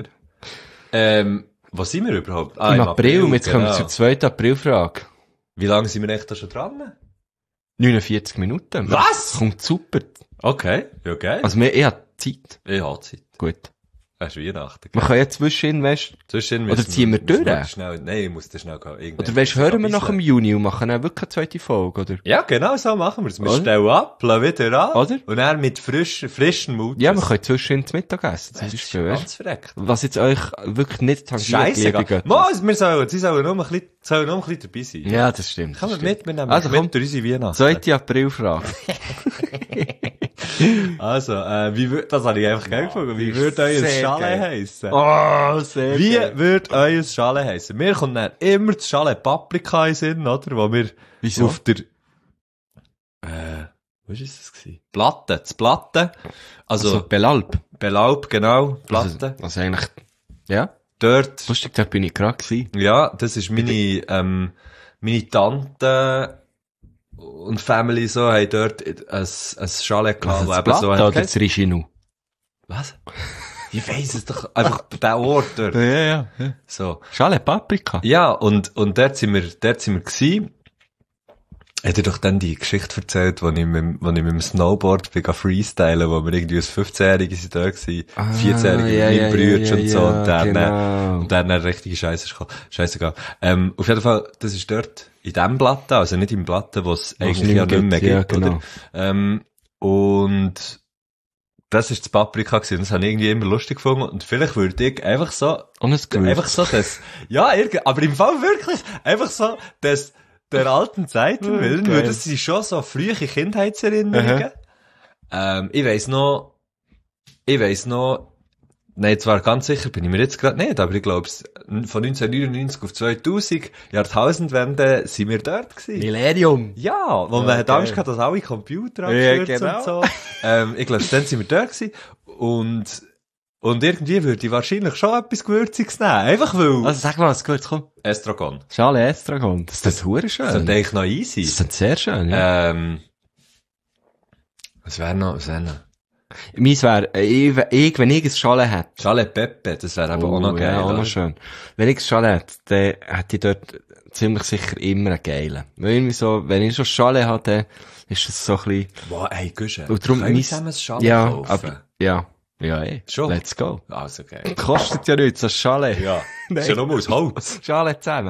Ähm, wo sind wir überhaupt? Ah,
Im April, und jetzt kommen wir
genau.
zur zweiten Aprilfrage.
Wie lange sind wir echt da schon dran?
neunundvierzig Minuten.
Was?
Kommt super.
Okay, ja geil.
Also, wir, ich habe Zeit.
ich habe Zeit.
Gut.
Es ist Weihnachten.
Wir können ja zwischendrin, weißt
Zwischen
Oder ziehen wir durch?
Schnell, nein, ich muss da schnell gehen. Irgendwann
oder weißt,
muss ich
hören wir nach dem
bisschen-
Juni und machen dann wirklich eine zweite Folge, oder?
Ja, genau so machen wir es. Wir
Oder?
stellen ab, lassen wieder an.
Oder?
Und dann mit frisch, frischen Mut.
Ja, wir können zwischendrin zu Mittag essen, zum
Das ist
Beispiel, weißt
ganz verreckt.
was jetzt euch wirklich nicht tangiert,
Scheiße,
liebe Götter.
Mos, wir sollen, sie sollen nur ein bisschen, sollen nur ein bisschen dabei sein.
Ja, das stimmt.
Kommen
das
wir
stimmt.
mit, wir nehmen
Also
mit
komm,
durch unsere Weihnachten.
zweite Aprilfrage.
Also, äh, wie würd, das habe ich einfach geil gefunden. Wie würde euer
Sehr
Chalet
geil.
heissen?
Oh, sehr
Wie würde euer Chalet heissen? Mir kommt dann immer das Chalet Paprika in den Sinn, oder? Wo wir
Wieso?
auf der, äh, wo ist das gewesen? Platte, das Platte. Also,
Also, Belalp.
Belaub, genau,
Also,
Platte.
also eigentlich, ja.
Dort,
Lustig, da bin ich gerade gewesen.
ja, das ist meine, ähm, meine Tante und Family so, haben dort ein, ein Chalet gehabt,
Also,
wo
das
eben
Blatt
so
oder
hat
das Regino?
Was? Ich weiss es doch, einfach der Ort dort.
Ja, ja, ja.
So.
Schale Paprika.
Ja, und, und dort sind wir, dort sind wir gewesen. Ich hätte doch dann die Geschichte erzählt, wo ich mit, wo ich mit dem Snowboard bin freestylen, wo wir irgendwie als fünfzehnjährige sind da gewesen,
Ah,
vierzehnjährige
ja,
mit
ja,
meinem Brüder
ja,
und so,
ja,
und dann,
genau.
und dann eine richtige Scheisse gekommen. Scheißegal. Ähm, auf jeden Fall, das ist dort in dem Platten, also nicht im Platten, wo es eigentlich
nicht
ja
mehr
nicht mehr
gibt, ja,
gibt,
genau.
oder? Ähm, und das ist das Paprika gewesen, und das habe ich irgendwie immer lustig gefunden, und vielleicht würde ich einfach so,
Und ein Gerücht.
einfach so das, ja, irgend, aber im Fall wirklich, einfach so, das, der alten Zeiten willen,
geil.
würde sie schon so frühe Kindheitserinnerungen. Ähm, ich weiss noch, ich weiss noch, nein, zwar ganz sicher bin ich mir jetzt gerade nicht, aber ich glaube, von neunzehnhundertneunundneunzig auf zweitausend, Jahrtausendwende, sind wir dort gewesen.
Millennium.
Ja, wo
Ja,
man hat
geil.
Angst gehabt, dass alle Computer
Ja,
abstürzen
genau.
und so. ähm, ich glaube, dann sind wir dort gewesen. Und, und irgendwie würde ich wahrscheinlich schon etwas Gewürziges nehmen. Einfach weil...
Also sag mal, was gut, komm.
Estragon.
Schale Estragon. Das ist das hure schön.
Das ist eigentlich noch easy.
Das ist sehr schön, ja.
Ähm, was wäre noch, was wäre noch?
Meins wäre, ich, ich, wenn ich ein Schale hätte.
Schale Pepe, das wäre aber auch noch geil.
Ja, auch
oder?
noch schön. Wenn ich ein Schale hätte, dann hätte ich dort ziemlich sicher immer einen geilen. Weil irgendwie so, wenn ich schon Schale hatte, ist das so ein bisschen,
Wow, ey, Güsche.
und darum
Können wir
mein-
zusammen ein Schale
ja,
kaufen?
aber, ja, ja, ey.
Schon?
Let's go.
Also, geil.
Kostet ja nichts, so ein Schale.
Ja.
Nein.
Ist ja nur aus Holz.
Schale zusammen.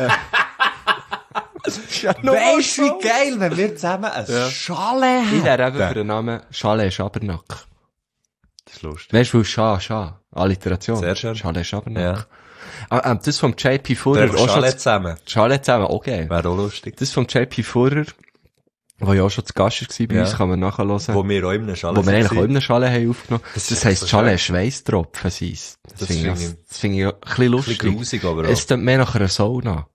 Weißt du, wie geil, wenn wir zusammen eine
Ja.
Schale
Ich
haben?
wäre eben für den Namen Schale Schabernack.
Das ist lustig.
Weißt du, weil Scha, Scha, Alliteration.
Sehr schön.
Schale Schabernack.
Ja.
Ah, ähm, das vom J P Furrer,
Der
auch schon
Schale
zu-
zusammen.
Schale zusammen, okay.
Wäre auch lustig.
Das vom J P Furrer, wo ja auch schon zu Gast war bei
Ja.
uns, kann man nachhören.
Wo wir auch in einem Schale
Wo wir eigentlich auch
sind.
in einer Schale haben aufgenommen.
Das
Das,
ist
heisst
so
Schale
schön.
Schweisstropfen sein. Das,
Das
finde ich,
finde ich-
das finde ich ein bisschen
Ein
lustig.
bisschen grusig, aber auch.
Es klingt mehr nach einer Sauna.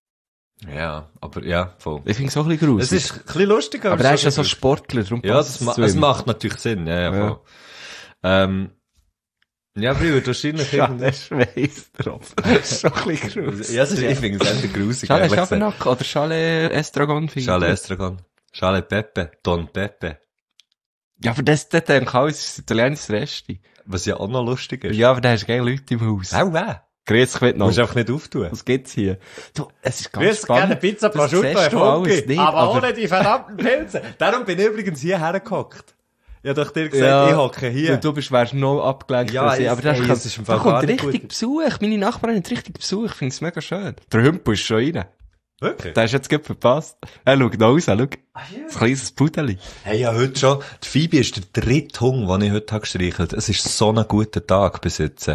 Ja, aber ja, voll.
Ich finde es auch ein bisschen
Es
grusig.
ist ein bisschen lustig, aber,
aber er
es
ist ja so
lustig.
Sportler, darum
Ja,
passt
das,
es
ma
zu
es
ihm.
macht natürlich Sinn, ja, ja,
Ja.
voll. Ähm, ja, aber ich würde wahrscheinlich irgendwie...
Schale Schweisstropfen. Das ist schon ein bisschen grusig.
Ja, das ist, ich finde es eher grusig.
Schale
ehrlich gesagt.
Schabernack oder Schale Estragon finde ich
Schale
gut.
Estragon. Schale Pepe. Don Pepe.
Ja, aber das, das denke ich alles, das ist italienisches Resti.
Was ja auch noch lustig ist.
Ja, aber da hast du gerne Leute im Haus.
Auch weh.
Grüß dich
Du musst
noch.
einfach nicht auftun.
Was gibt's hier? Du, es ist ganz spannend.
Pizza
Das siehst du alles nicht,
aber,
aber-
ohne die verdammten Pilze. Darum bin ich übrigens hierher gehockt. Ich hab doch dir gesagt,
Ja.
ich hocke hier.
Du, du bist, wärst noch abgelenkt.
Ja,
gewesen,
es-
aber da,
ey,
kann,
es ist im Fall
da kommt
gar nicht
richtig
gut.
Besuch. Meine Nachbarin hat richtig Besuch. Ich finde es mega schön. Der Hümpel ist schon rein.
Wirklich?
Der ist jetzt gut verpasst. Er schaut noch raus, schau. Ein kleines Pudeli.
Hey, ja, heute schon. Die Phoebe ist der dritte Hund, den ich heute habe gestreichelt. Es ist so ein guter Tag bis jetzt.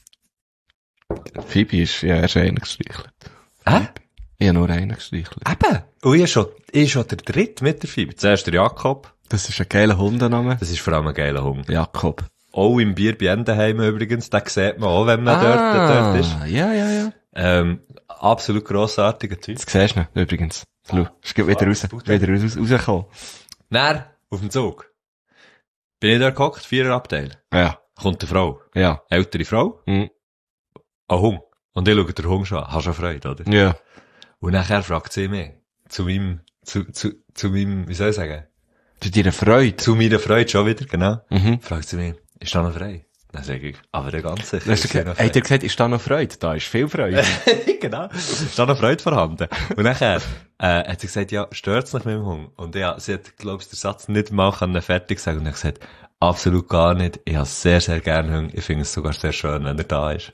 Phoebe ist, ja, erst einer gestreichelt.
Hä?
Ich habe nur einen gestreichelt.
Eben. Und ich schon, ich schon der dritte mit der Phoebe. Zuerst der Jakob.
Das ist ein geiler Hundename.
Das ist vor allem ein geiler Hund.
Jakob.
Auch im Bier bei Endenheim übrigens. Den sieht man auch, wenn man dort, dort ist.
ja, ja, ja.
Ähm, absolut grossartiger Typ.
Jetzt siehst du ihn, übrigens. Schau, ist gerade wieder raus, wieder raus, rausgekommen.
Dann, auf dem Zug. Bin ich da gehockt, Viererabteil.
Ja,
Kommt eine Frau.
ja.
Ältere Frau.
Mhm.
Ein Hund. Und ich schaue den Hund schon an. Hast schon Freude, oder?
Ja.
Und nachher fragt sie mich. Zu meinem, zu, zu, zu meinem, wie soll ich sagen?
Zu deiner Freude.
Zu meiner Freude schon wieder, genau.
Mhm.
Fragt sie mich, ist da noch frei? Dann sage ich, aber der ganze sicher.
Hast du
ist da noch
gesagt,
frei.
hat er gesagt, ist da noch Freude? Da ist viel Freude.
Genau. Ist da noch Freude vorhanden? Und nachher, äh, hat sie gesagt, ja, stört's nicht mit dem Hund? Und ja, sie hat, glaub ich, den Satz nicht mal können fertig sagen. Und ich gesagt, absolut gar nicht. Ich habe sehr, sehr gerne Hunde. Ich finde es sogar sehr schön, wenn er da ist.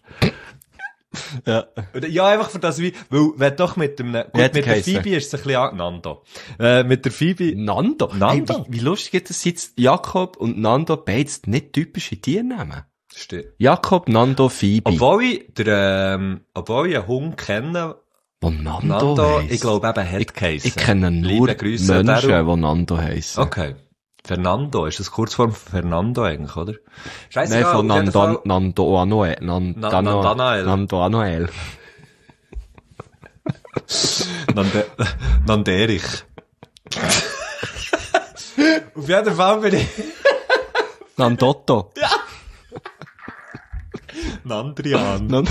Ja.
Oder, ja, einfach für das, wie, weil, wenn doch mit dem, gut,
Wie hat
mit
er
der
geheissen?
Phoebe ist es ein bisschen an, Nando. Äh, mit der Phoebe,
Nando.
Nando?
Hey, wie, wie lustig ist das jetzt? Jakob und Nando, beides nicht typische Tiernamen.
Stimmt.
Jakob, Nando, Phoebe.
Obwohl ich, der, ähm, obwohl ich einen Hund kenne,
Wo Nando,
Nando,
heisst.
ich glaube eben, hat geheissen.
Ich kenne nur
Liebe Grüße
Menschen,
darum.
die Nando heissen.
Okay. Fernando, ist das Kurzform von Fernando eigentlich, oder?
Nein,
Scheissegal,
von
auf jeden
Nando,
Fall-
Nando Anoel.
Na-
Nando,
Nandanael.
Nando Anoel.
Nande, Nanderich. Auf jeden Fall bin ich
Nandotto.
Nandrian.
Nan-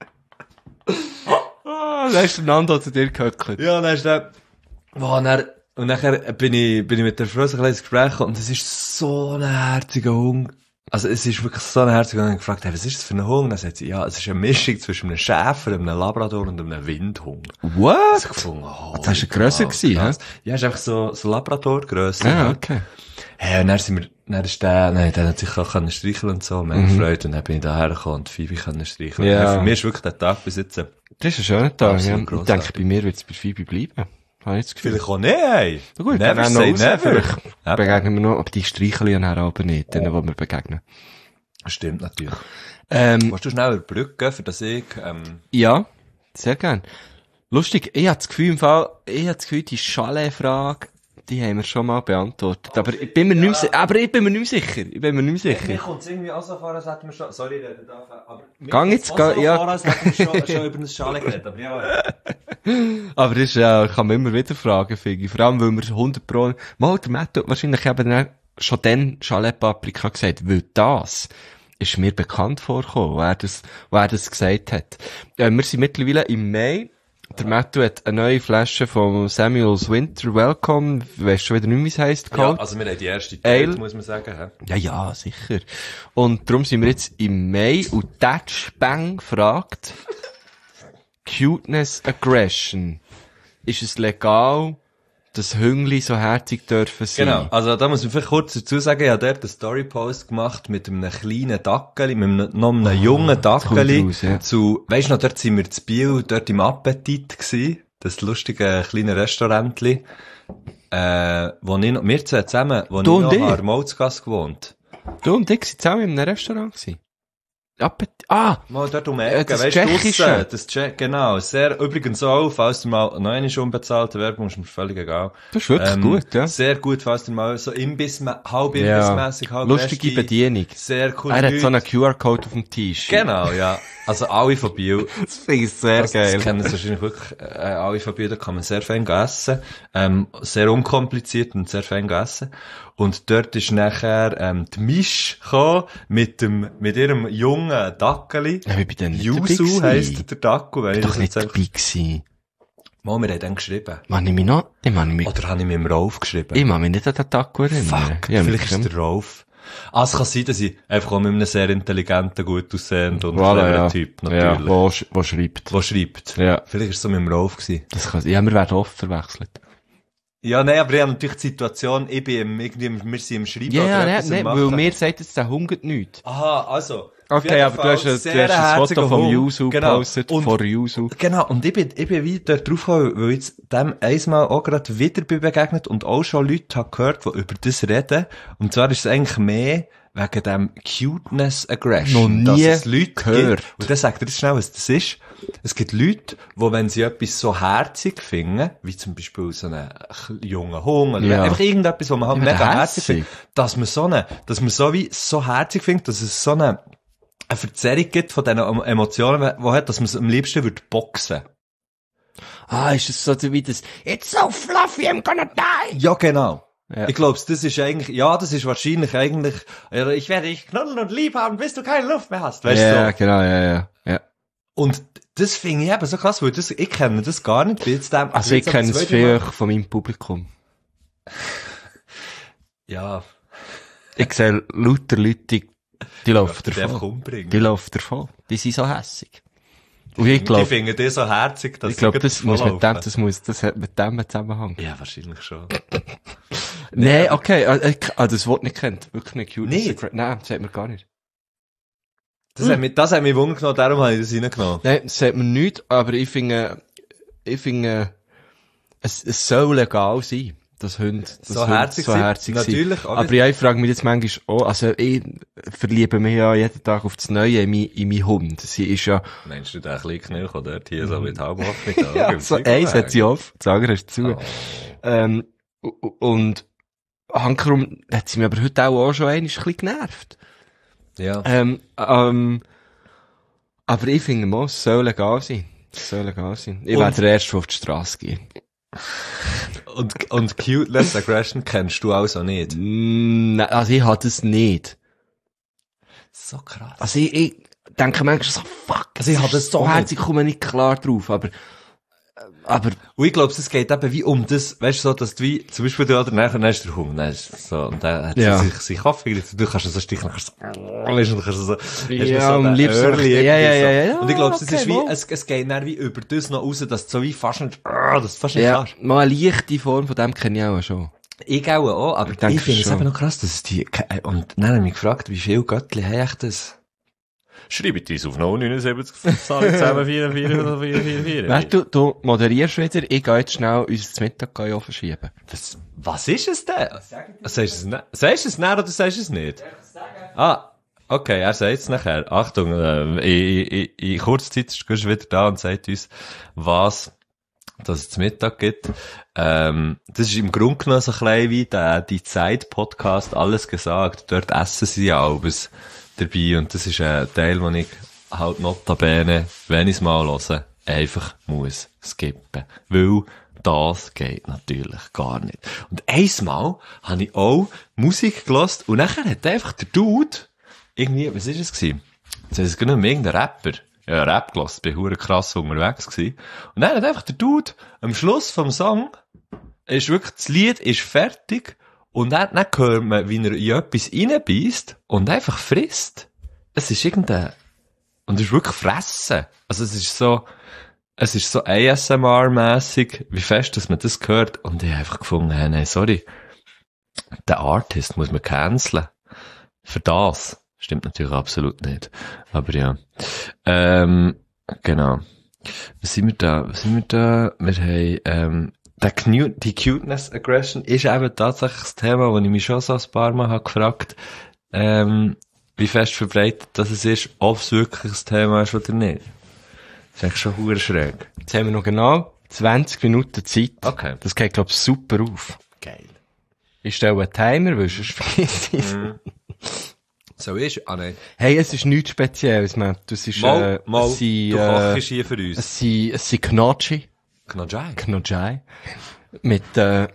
Ah, da ist der Nando zu dir gehöckelt.
Ja, dann ist der, wo er, Und nachher bin ich, bin ich mit der Frau so ein kleines Gespräch gekommen und es ist so ein herziger Hund. Also es ist wirklich so ein herziger Hund. Und ich gefragt, hey, was ist das für ein Hund? Und dann sagt sie, ja, es ist eine Mischung zwischen einem Schäfer, einem Labrador und einem Windhund.
What?
Also ich gefunden, oh,
das war grösser gewesen, hä?
Ja, es ist einfach so, so Labrador-Grösse.
Ja, okay.
Hey, und dann sind wir, dann ist der, nein, der hat sich auch können streicheln und so, mega
Mhm.
Freude. Und dann bin ich daher gekommen und Phoebe können streicheln.
Ja.
Ja. Für mich ist wirklich der Tag bis jetzt,
Das ist ein schöner Tag,
Absolut
ja. Ich
grossartig.
denke, bei mir wird es bei Phoebe bleiben. Habe ich das Gefühl.
vielleicht auch nicht, hey.
Na gut,
Never
dann
say
noch raus,
never.
vielleicht
Ja.
begegnen wir noch, aber die streicheln ja nachher aber nicht, denen, die wir begegnen.
Stimmt, natürlich.
Ähm,
Willst du schnell überbrücken, für das ich, ähm,
ja, sehr gern. Lustig, ich habe das Gefühl, im Fall, ich habe das Gefühl, die Chalet-Frage, die haben wir schon mal beantwortet. Aber ich bin mir nicht mehr, si- aber ich bin mir nicht mehr sicher. Ich bin mir nicht mehr sicher.
kommt es irgendwie auch so vor, als hätten wir schon, sorry, der darf, aber mir
Gang
kommt's
jetzt,
auch
ga-
so
ja.
vor, als hätten wir schon, schon über eine Schale geredet, aber ja.
Aber das ist, äh, kann man immer wieder fragen, finde ich. Vor allem, weil wir hundert Pro, mal, der Matt hat wahrscheinlich eben dann schon dann Chalet-Paprika gesagt, weil das ist mir bekannt vorgekommen, wo er das, wo er das gesagt hat. Äh, wir sind mittlerweile im Mai. Der Matthew hat eine neue Flasche von Samuel's Winter Welcome. Weisst schon wieder nicht, wie es heisst,
Ja,
geholt?
also wir haben die erste
Ale.
Tür, muss man sagen, hä?
Ja, ja, sicher. Und darum sind wir jetzt im Mai und Tatsch Bang fragt, Cuteness Aggression. Ist es legal, dass Hüngli so herzig dürfen sein?
Genau, also da muss man vielleicht kurz dazu sagen, ich habe dort einen Story-Post gemacht mit einem kleinen Dackeli, mit einem, noch einem jungen Dackeli,
kommt raus, ja.
zu, weisst du noch, dort sind wir zu Biel, dort im Appetit gsi, das lustige kleine Restaurantli, äh, wo ich noch, wir zwei zusammen, wo
Du
ich
und
noch
ich?
an der Molzgasse gewohnt.
Du und ich sind zusammen in einem Restaurant gewesen. Appetit. Ah!
Mal dort um die
Äh,
Ecke,
das
weisst du,
Tschechische.
draussen, das Tschech, genau, sehr, übrigens auch, falls du mal noch eine unbezahlte Werbung, ist mir völlig egal.
Das ist wirklich
Ähm,
gut, ja.
Sehr gut, falls du mal so Imbiss, halb
Ja.
Imbissmässig, halb
Lustige
Resti.
Bedienung.
Sehr cool.
Er hat so einen Q R-Code auf dem T-Shirt.
Genau, ja. Also alle von Biel.
Das finde ich sehr
Das, das kennen sie wahrscheinlich wirklich, äh, alle von Biel, da kann man sehr fein essen. Ähm, sehr unkompliziert und sehr fein essen. Und dort ist nachher, ähm, die Misch gekommen mit dem, mit ihrem jungen Dackeli.
Ja, ich bin dann nicht dabei
Yuzu
gewesen.
heisst der Dackel, wenn ich
Doch
das
nicht
jetzt
dabei gewesen.
Mal, wir haben dann geschrieben.
Mann, ich mich noch, ich meine ich mich,
Oder habe ich mit dem Rolf geschrieben?
ich meine mich nicht an den Tag erinnern.
Fuck,
Ja,
vielleicht
mit
ist der Rolf. Ah, es kann sein, dass ich einfach auch mit einem sehr intelligenten, gut aussehenden und
Voilà,
cleveren
ja.
Typ,
Ja,
natürlich.
wo, sch- wo schreibt.
Der schreibt.
Ja.
Vielleicht ist es so mit dem Rolf gewesen.
Das kann, ja, wir werden oft verwechselt.
Ja, nein, aber ich habe natürlich die Situation, ich bin im, irgendwie, im- wir sind im Schreiben
Ja,
oder
ja,
etwas
nein,
am
nein, weil
Machen.
mir sagt jetzt, der hungert nicht.
Aha, also.
Okay, aber du hast, ein- du hast ein Foto vom Yuzu gepostet,
und,
vor Yuzu.
Genau, und ich bin, ich bin wieder drauf gekommen, weil ich jetzt dem einmal auch gerade wieder bin begegnet und auch schon Leute habe gehört, die über das reden. Und zwar ist es eigentlich mehr wegen dem Cuteness Aggression.
Noch nie
dass es Leute
gehört.
gibt. Und dann sagt er jetzt schnell, was das ist. Es gibt Leute, die, wenn sie etwas so herzig finden, wie zum Beispiel so einen jungen Hund, oder
Ja.
einfach irgendetwas, was man halt
Ja,
mega
herzig.
herzig findet, dass man so eine, dass man so wie so herzig findet, dass es so eine, eine Verzerrung gibt von diesen Emotionen, die hat, dass man es am liebsten würde boxen.
Ah, ist es so wie das, it's so fluffy, I'm gonna die.
Ja, genau.
Ja.
Ich glaube, das ist eigentlich, ja, das ist wahrscheinlich eigentlich, ja, ich werde dich knuddeln und lieb haben, bis du keine Luft mehr hast, weißt du
Ja,
so.
genau, ja, ja, ja.
Und das finde ich eben so krass, weil das, ich kenne das gar nicht, bin jetzt dem,
Also ich
jetzt
kenne
am
es
zweiten
viel
Mal-
von meinem Publikum.
Ja,
Ich sehe lauter Leute, die, die laufen
die einfach
davon.
umbringen.
Die laufen davon. Die sind so hässig. Und ich
Die
glaube,
finden die so herzig, dass
ich glaube,
sie
das muss mit dem,
davonlaufen.
das muss, das hat mit dem einen Zusammenhang.
Ja, wahrscheinlich schon.
Nein, okay, äh, ich, ah, das Wort nicht kennt. Wirklich nicht cute.
Nicht?
Nein, das sagt mir gar nicht.
Das hat mich, das hat mich Wunder genommen, darum habe ich das reingenommen.
Nein, das sagt mir nicht, aber ich finde, ich finde, es, es soll legal sein, dass Hunde, dass
So
Hunde
herzig
so
sind.
herzig sind.
Natürlich, auch
Aber ja, ich frage mich jetzt manchmal auch, also ich verliebe mich ja jeden Tag aufs Neue in mein, in mein Hund. Sie ist ja,
Meinst du, der kleine Knirch, der dort hier so mit halb offen
ja, so eins hat sie auf, das andere ist zu.
Oh.
Ähm, u- u- und hankerum hat sie mich aber heute auch, auch schon einmal ein bisschen genervt.
Ja.
Ähm, ähm, aber ich finde mal, es soll legal sein. Es soll legal sein. Ich
Und-
werde der Erste, der auf die Straße gehen.
Und, und Cuteness Aggression kennst du also nicht?
Mm, nein, also ich hatte es nicht.
So krass.
Also ich, ich denke manchmal so, fuck,
Also ich
das
habe
ist
das
so
auch
herzig, ich komme nicht klar drauf, aber Aber,
Und ich glaube, es geht eben wie um das, weißt du, so, dass du wie, zum Beispiel du, oder nachher, dann ist der Hund, dann ist so, und dann hat
Ja.
sie sich, sich Kaffee gegeben, du kannst so stichen, dann kannst du so, weißt du, dann kannst du so, hast du
Ja,
so
am
den
liebsten-
Early
ja, ja,
irgendwie so.
ja, ja,
Und ich glaube, es
okay,
ist wie,
mal.
es, es geht dann wie über das noch raus, dass du so wie fast nicht, ah, dass du fast nicht
ja,
kannst.
mal eine leichte Form von dem kenne ich auch schon.
Ich auch, auch aber
Ich
ich,
denke
finde es
schon.
eben noch krass, dass es die, und dann habe ich mich gefragt, wie viele Göttli haben echt das? Schreibt uns auf null neun sieben Zahl zusammen vier vier oder vier vier vier.
Weißt du, du moderierst wieder, ich gehe jetzt schnell unser Mittag verschieben.
Was, was ist es denn? Sagst du es nicht? Sagst du es nicht oder sagst du es nicht? Ah, okay, er sagt es nachher. Achtung, äh, in, in, in kurzer Zeit ist er wieder da und sagt uns, was dass es zu Mittag gibt. Ähm, das ist im Grunde genommen so ein bisschen wie der, die Zeit-Podcast «Alles gesagt». Dort essen sie ja alles dabei und das ist ein Teil, den ich halt notabene, wenn ich es mal höre, einfach muss skippen. Weil das geht natürlich gar nicht. Und einmal habe ich auch Musik gehört und nachher hat einfach der Dude irgendwie, was ist es gewesen? Das heisst, nicht mehr irgendein Rapper. Ja, Rap gehört, bin hure krass unterwegs gewesen. Und dann hat einfach der Dude am Schluss vom Song, ist wirklich, das Lied ist fertig und dann, dann hört man, wie er in etwas reinbeißt und einfach frisst. Es ist irgendein, und es ist wirklich fressen. Also es ist so, es ist so A S M R-mässig, wie fest, dass man das hört. Und ich habe einfach gefunden, hey, nein, sorry, der Artist muss man canceln. Für das. Stimmt natürlich absolut nicht. Aber ja. Ähm, genau. Was sind wir da? Was sind wir da? Wir haben, ähm, der Knu die Cuteness Aggression ist eben tatsächlich das Thema, wo ich mich schon so ein paar Mal habe gefragt, ähm, wie fest verbreitet das es ist, ob es wirklich ein Thema ist oder nicht. Das ist eigentlich schon hure schräg.
Jetzt haben wir noch genau zwanzig Minuten Zeit.
Okay.
Das geht, glaub ich, super auf.
Geil.
Ich stelle einen Timer, weil sonst vergiss ich es.
So ist, ah nein.
Hey, es ist nichts Spezielles, man. Das ist,
Mal,
äh,
mal,
es sind,
du
äh,
kochst hier für uns.
es sind, es sind Knotschi.
Knajai.
Knojai. Mit, äh,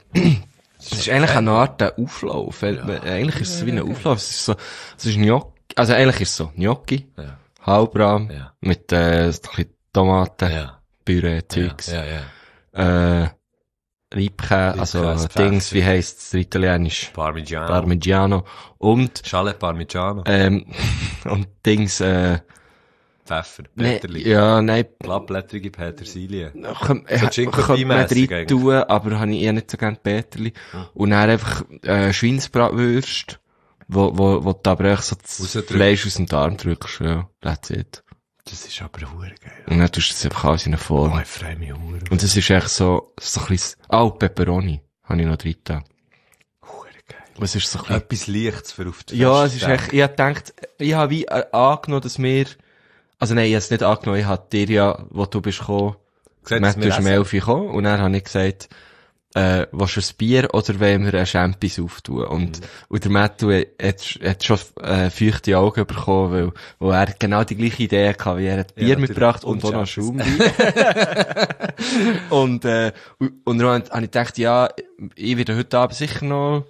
es ist eigentlich eine Art äh, Auflauf. Ja. Eigentlich ist es wie ein Auflauf. Es ist so, es ist Gnocchi, also eigentlich ist es so Gnocchi,
Ja.
Halbrahm,
Ja.
mit, äh, ein bisschen Tomaten,
Ja.
Püree, Zeugs,
Ja, ja, ja.
äh, Reibkäse, also
Reibkäse,
Dings,
Pfeffer.
wie heisst es, italienisch?
Parmigiano.
Parmigiano. Und,
Schale Parmigiano.
ähm, und Dings, äh,
Pfeffer.
ne,
Peterli.
ja, nein,
Glattblättrige Petersilie.
Komm,
So
äh,
Cinque
könnte man
Pie-mässig
rein tun, aber habe ich eher nicht so gerne Peterli. Und dann einfach, äh, Schweinsbratwürst, wo, wo, wo du aber echt so das
Rausdrückst.
Fleisch aus dem Darm drückst, ja, that's it.
Das ist aber hure geil.
Und dann tust du es einfach alles in eine Form.
Oh, ich freue mich hure.
Und das ist echt so, so ein bisschen, oh, Pepperoni, habe ich noch drin getan.
Hure geil.
Was ist so ein bisschen,
Etwas Leichtes für auf die
ja, es ist
Festtage.
echt, ich hab gedacht, ich habe wie äh, angenommen, dass wir, also nein, ich habe es nicht angenommen, ich hab dir ja, wo du bist gekommen,
Gesagt,
Matt,
dass
du
wir
bist um
essen.
elf Uhr gekommen und dann habe ich gesagt, äh, willst du ein Bier oder wollen wir ein Champis auftun? Und,
Mhm.
und der Matt hat, hat schon äh, feuchte Augen bekommen, weil, weil er genau die gleiche Idee hatte, wie er hat Bier
Ja,
mitgebracht
natürlich.
und,
Und
auch noch
Champis.
Schaumwein. und, äh, und, und dann habe ich gedacht, ja, ich werde heute Abend sicher noch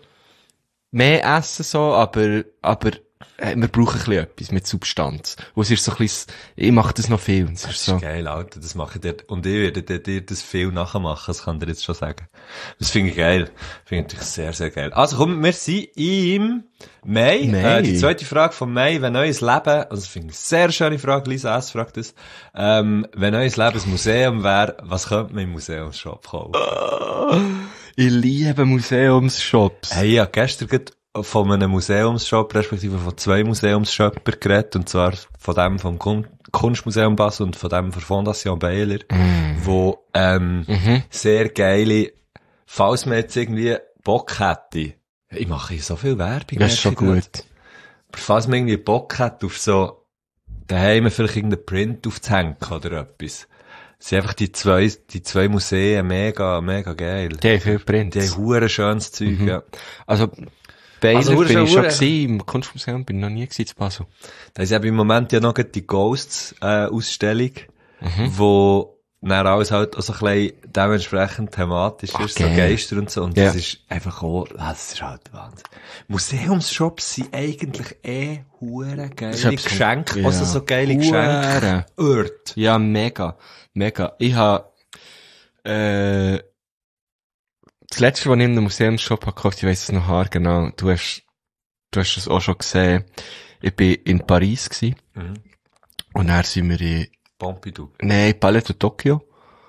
mehr essen, so, aber, aber, äh, wir brauchen ein bisschen etwas mit Substanz. Und es ist so ein bisschen, ich mache das noch viel. Es ist
Das
so.
ist geil, Alter, das mache ich dir. Und ich werde dir, dir das viel nachmachen, das kann ich dir jetzt schon sagen. Das finde ich geil. Finde ich natürlich sehr, sehr geil. Also komm, wir sind im Mai.
Mai.
Äh, die zweite Frage von Mai, wenn neues Leben, also das finde ich eine sehr schöne Frage, Lisa S. fragt das, ähm, wenn neues Leben ein Museum wäre, was könnte man im Museumsshop kaufen?
Ich liebe Museumsshops.
Hey, ich habe gestern gerade von einem Museumsshop, respektive von zwei Museumsshopper geredet, und zwar von dem vom Kun- Kunstmuseum Basel und von dem von Fondation Baylor, wo ähm,
Mhm.
sehr geile, falls man jetzt irgendwie Bock hätte, ich mache hier so viel Werbung.
Das ist schon
merke ich
gut.
gerade. Aber falls man irgendwie Bock hat, auf so daheim vielleicht irgendeinen Print aufzuhängen oder etwas, sind einfach die zwei, die zwei Museen mega, mega geil.
Die haben viel Prints.
Die haben hure schönes Zeug, ja.
Also, Baylor
Also, hure
bin ich
schon
schon
hure-
gewesen, im Kunstmuseum bin ich noch nie gewesen, zu Basel.
Da ist eben im Moment ja noch gerade die Ghosts-Ausstellung,
Mhm.
wo dann alles halt auch so ein bisschen dementsprechend thematisch
Ach,
ist, so
geil.
Geister und so. Und
Ja.
das ist einfach auch, ah, das ist halt Wahnsinn. Museumsshops sind eigentlich eh hure
Das ist
geile
etwas-
Geschenke,
ja.
also so geile
Hure.
Geschenke. Ort.
Ja, mega. Mega. Ich ha, Äh, das letzte, was ich in einem Museumsshop habe gekauft, ich weiss es noch haargenau, du hast, du hast es auch schon gesehen, ich bin in Paris gsi
Mhm.
und dann sind wir in,
Pompidou.
nein, Palais de Tokyo.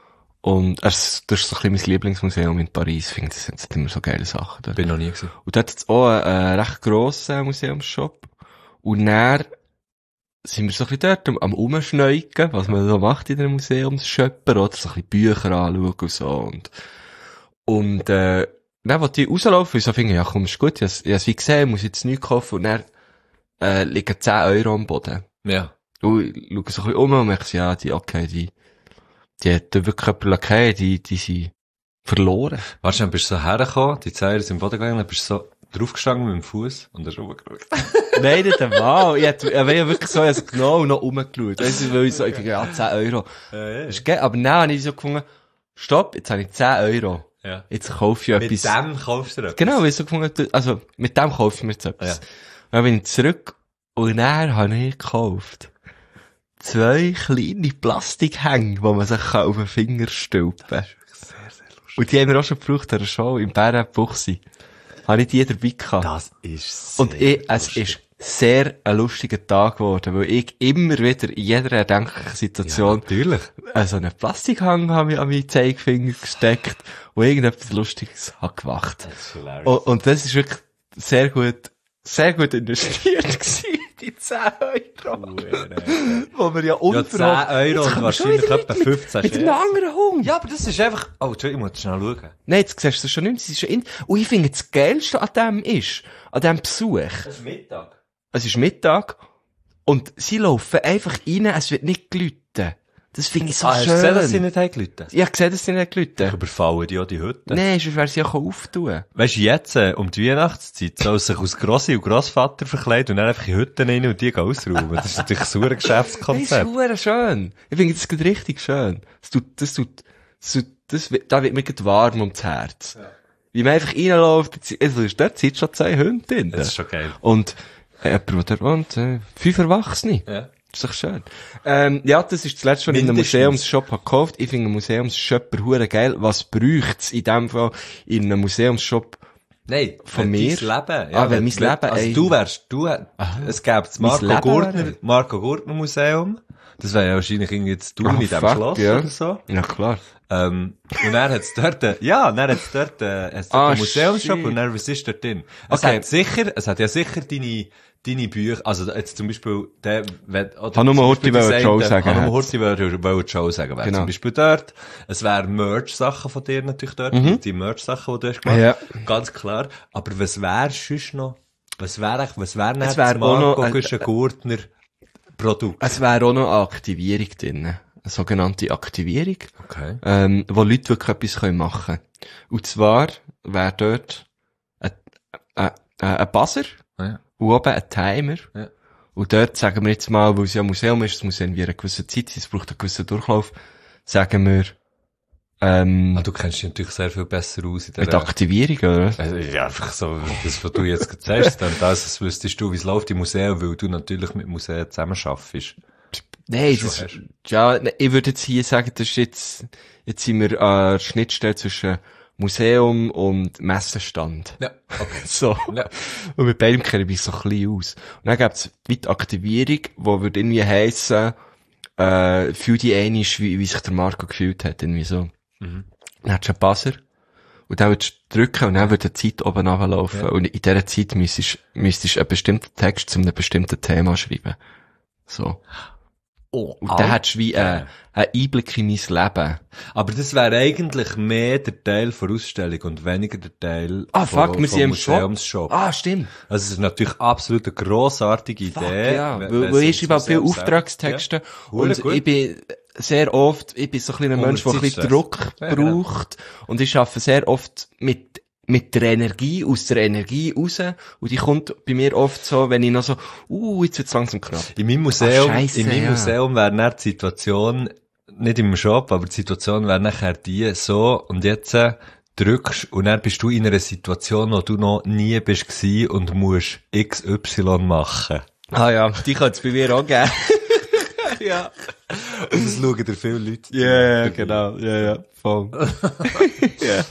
Und es, das ist so ein bisschen mein Lieblingsmuseum in Paris. Ich finde, das sind immer so geile Sachen dort.
Bin noch nie gewesen.
Und dort hat es auch einen, äh, recht grossen Museumsshop. Und dann sind wir so ein bisschen dort am, am Umschneuken, was man so macht in einem Museumsschöpper, oder so ein bisschen Bücher anschauen und so. Und, und äh, dann wollte ich rauslaufen, und so finde, ja komm, ist gut, ich habe es wie gesehen, muss jetzt nichts kaufen. Und dann äh, liegen zehn Euro am Boden.
Ja.
Und ich schaue so ein bisschen um und merke, ja, die, okay, die, die hat wirklich jemanden okay, die, die sind verloren.
Weißt du, dann bist du so hergekommen, die Zeilen sind im Boden gegangen, dann bist du so draufgestanden mit dem Fuß und hast rumgeschaut.
Nein, nicht einmal. Ich hätte, ich habe ja wirklich so, also genau noch rumgeschaut. Weißt du, weil ich so, ich denke, ja, zehn Euro.
Ja,
Das ist geil. Aber dann habe ich so gefunden, stopp, jetzt habe ich zehn Euro.
ja.
Jetzt kaufe ich
Mit
etwas.
dem kaufst du etwas.
Genau, weil ich so gefunden, also, mit dem kaufe ich mir jetzt etwas.
Ja.
Dann bin ich zurück und dann habe ich gekauft zwei kleine Plastikhänge, die man sich auf den Finger stülpen kann.
Sehr, sehr lustig.
Und die haben wir auch schon gebraucht an der Show im Bärenbuchsi. Habe ich die dabei gehabt.
Das ist sehr
Und ich, es
lustig.
ist sehr ein lustiger Tag geworden, weil ich immer wieder in jeder erdenklichen
Ja,
Situation
natürlich.
äh, so einen Plastikhang habe ich an meinen Zeigefinger gesteckt und irgendetwas Lustiges habe gemacht.
Das ist hilarious.
Und, und das ist wirklich sehr gut, sehr gut investiert gewesen, die zehn Euro. Wo wir ja
Ja,
unverhofft...
zehn Euro
Jetzt
und
kommen wir
wahrscheinlich
schon wieder
etwa
mit-
fünfzehn
Mit einem
Schäfer.
anderen Hund.
Ja, aber das ist einfach... Oh, Entschuldigung, ich muss schnell schauen.
Nein, jetzt siehst du das schon nicht mehr, es ist schon in... Und ich finde, das Geilste an dem ist, an dem Besuch,
Das ist Mittag.
es ist Mittag und sie laufen einfach rein, es wird nicht gelüten. Das finde ich so
Ah, hast du
schön.
gesehen, dass sie nicht haben gelitten?
Ich habe gesehen, dass sie nicht gelüten.
Überfallen die auch die Hütte.
Nein, sonst wäre sie ja auftun.
Weisst du, jetzt, äh, um die Weihnachtszeit, soll sich aus Grossi und Grossvater verkleiden und dann einfach in Hütten rein und die gehen ausräumen. Das ist natürlich ein sauer
Das ist
Geschäftskonzept.
hure schön. Ich finde, das geht richtig schön. Das tut, das tut, das tut, das, wird- da wird mir gerade warm ums Herz. Ja. Wie man einfach reinläuft, also ist dort sind schon zwei Hunde drin.
Das ist schon geil.
Und, äh, jemand, der da wohnt, äh, fünf Erwachsene.
Ja.
Das ist doch schön. Ähm, ja, das ist das letzte, was ich in einem
Mindestens.
Museumsshop habe gekauft. Ich finde einen Museumsshopper hure geil. Was bräucht's in dem Fall in einem Museumsshop?
Nein,
Von
wenn
mir?
dein Leben.
Ah, wenn mein
wenn-
Leben,
Also
ey.
du wärst, du, es gäbe das
Mein
Marco
Leben
Gurtner,
wäre-
Marco Gurtner Museum. Das wäre ja wahrscheinlich irgendwie jetzt du
Ah,
in dem
fuck,
Schloss
ja.
oder so.
Ja, klar.
Ähm, und dann hat's dort, äh, ja, dann hat's dort, äh, hat's dort
Ah,
einen Museumsshop
shit.
und dann, was ist dort drin? Es
Okay.
hat sicher, es hat ja sicher deine, deine Bücher, also jetzt zum Beispiel, der, wenn, oder
Kann nur
zum
Horti
Beispiel
wollen
das
Joe
eine-
sagen,
Kann nur
hat's.
Horti wollen wollen Joe sagen, wäre
Genau.
zum Beispiel dort. Es wären Merch-Sachen von dir natürlich dort, die, die Merch-Sachen, die du hast gemacht.
Mhm. Ja.
Ganz klar. Aber was wäre sonst noch, was wäre, was wäre
Es
das
wär auch noch
Marco
ein-
Gurtner Produkt?
Es wäre auch noch eine Aktivierung drin. Eine sogenannte Aktivierung,
Okay.
ähm, wo Leute wirklich etwas können machen können. Und zwar wäre dort ein, ein, ein Buzzer
Ja.
und oben ein Timer.
Ja.
Und dort sagen wir jetzt mal, weil es ja ein Museum ist, es muss irgendwie eine gewisse Zeit sein, es braucht einen gewissen Durchlauf, sagen wir, ähm,
Ah, du kennst dich natürlich sehr viel besser aus in der
mit Aktivierung, oder?
Also, ja, einfach so, das, was du jetzt gerade sagst, dann das, das wüsstest du, wie es läuft im Museum, weil du natürlich mit Museen zusammenarbeitest.
Nein,
Schon
das,
hast.
ja, ne, ich würde jetzt hier sagen, das ist jetzt, jetzt sind wir an der Schnittstelle zwischen Museum und Messestand.
Ja, okay.
So.
Ja.
Und mit beidem kenne ich mich so ein bisschen aus. Und dann gibt's die Aktivierung, wo würde irgendwie heissen, äh, fühl dich einig, wie, wie sich der Marco gefühlt hat, irgendwie so.
Mhm.
Dann hast du einen Buzzer. Und dann würdest du drücken und dann würde die Zeit oben runterlaufen.
Ja.
Und in dieser Zeit müsstest, müsstest du einen bestimmten Text zu einem bestimmten Thema schreiben. So.
Oh,
Und dann hättest du wie äh, einen Einblick in mein Leben.
Aber das wäre eigentlich mehr der Teil der Ausstellung und weniger der Teil
Ah, fuck, wir
vom
sind im Shop.
Museumsshop.
Ah, stimmt.
Also es ist natürlich absolut eine grossartige
Fuck,
Idee.
ja.
wenn-
Weil,
wenn
weil
es
ich schreibe auch
ums
viele
Museum
Auftragstexte.
sagt. Ja. Hure
Und
gut.
ich bin sehr oft, ich bin so ein kleiner
Unter
Mensch, der ein bisschen
Zeitstress.
Druck
Ja, genau.
braucht. Und ich arbeite sehr oft mit, mit der Energie, aus der Energie raus. Und die kommt bei mir oft so, wenn ich noch so, uh, jetzt wird's langsam knapp.
In meinem Museum,
Ach, scheisse,
in meinem
ja.
Museum wäre dann die Situation, nicht im Shop, aber die Situation wäre nachher die, so, und jetzt äh, drückst, und dann bist du in einer Situation, wo du noch nie bist gsi und musst X Y machen.
Ah ja, die kann es bei mir auch geben. ja.
Und es schauen dir viele Leute.
Ja, yeah, genau. Ja, ja, voll. Ja.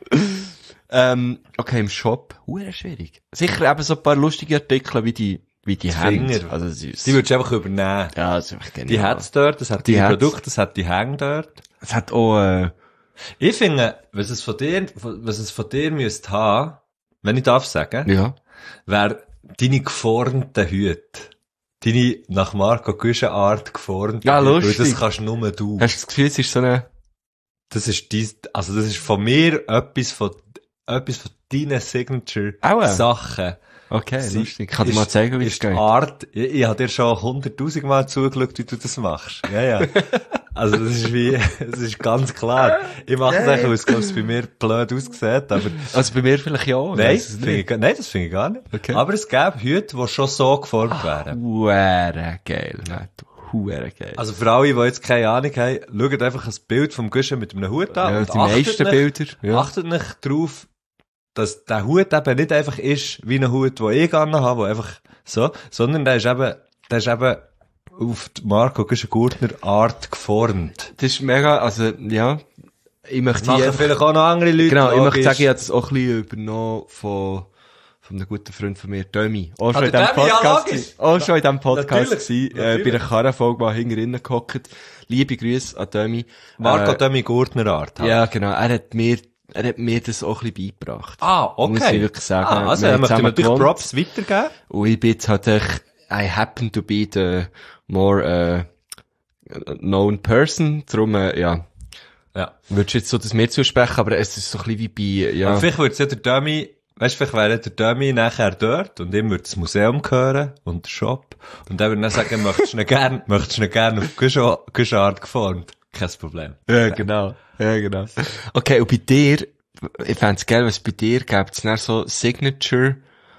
Ähm, okay, im Shop, huere schwierig. Sicher eben so ein paar lustige Artikel wie die, wie die Hände.
Finger.
Also, süß.
Die würdest du einfach übernehmen.
Ja, das ist einfach genial.
Die hat's dort, das hat
Die
die,
hat's.
Produkte, das hat die Hänge dort.
Es hat auch, äh,
Ich finde, was es von dir, was es von dir müsste haben, wenn ich darf sagen,
ja.
wäre deine geformten Hüte. Deine nach Marco Güschen Art geformte
Ja,
Hüte.
lustig.
Weil das kannst nur du.
Hast du das Gefühl, es ist so eine,
Das ist dies, also das ist von mir etwas von, etwas von deinen Signature
Aua.
Sachen.
okay,
Sie-
lustig. Kann dir
ist-
mal zeigen, wie es
ist die
geht.
Art, ich, ich habe dir schon hunderttausend Mal zugeschaut, wie du das machst. Ja, ja. Also das ist wie, das ist ganz klar. Ich mache das eigentlich, weil es, glaub ich, bei mir blöd aussieht, aber
Also bei mir vielleicht ja.
nein,
weiss
das
es
finde ich,
nicht.
gar- nein, das finde ich gar nicht.
Okay.
Aber es gäbe Hüte, die schon so geformt wären.
Huere geil, Matt. Huere geil.
Also für alle, die jetzt keine Ahnung haben, schaut einfach ein Bild vom Guschen mit einem Hut an.
ja,
und
die
achtet
meisten
nicht-
Bilder. Ja.
Achtet nicht drauf, dass der Hut eben nicht einfach ist, wie ein Hut, den ich gerne habe, wo einfach so, sondern der ist eben, der ist eben auf die Marco Güschen-Gurtner Art geformt.
Das ist mega, also, ja. Ich möchte
Das machen
hier-
vielleicht auch noch andere Leute.
Genau, ich möchte
logisch.
sagen, ich habe das auch ein bisschen übernommen von, von einem guten Freund von mir, Dömi. Auch schon
Ah,
in
der
diesem
Dömi, ja,
Podcast,
logisch.
gewesen. auch schon in diesem Podcast
Natürlich,
gewesen, äh, bei
natürlich.
einer Karrenfolge mal hinten drinnen gehockt. Liebe Grüße an Dömi.
Marco
äh,
Dömi Gurtner Art. halt.
Ja, genau, er hat mir, er hat mir das auch ein bisschen beigebracht.
Ah, okay.
Muss ich wirklich sagen.
Ah, also,
Wir
er
haben
möchte
zusammen
natürlich
gewohnt.
Props weitergeben.
Und ich bin jetzt halt echt, I happen to be the more, äh, known person. Darum, äh, ja,
Ja.
würdest du jetzt so das mir zusprechen, aber es ist so ein bisschen wie bei, ja.
Aber vielleicht würde es ja der Dömi, weißt du, vielleicht wäre der Dömi nachher dort und ihm würde das Museum gehören und der Shop. Und er würde dann sagen, möchtest du ihn gern, möchtest du ihn gern auf Güschart geformt? Kein Problem.
Ja, genau. Ja, genau. Okay, und bei dir, ich fänd's geil, was bei dir gibt's dann so Signature,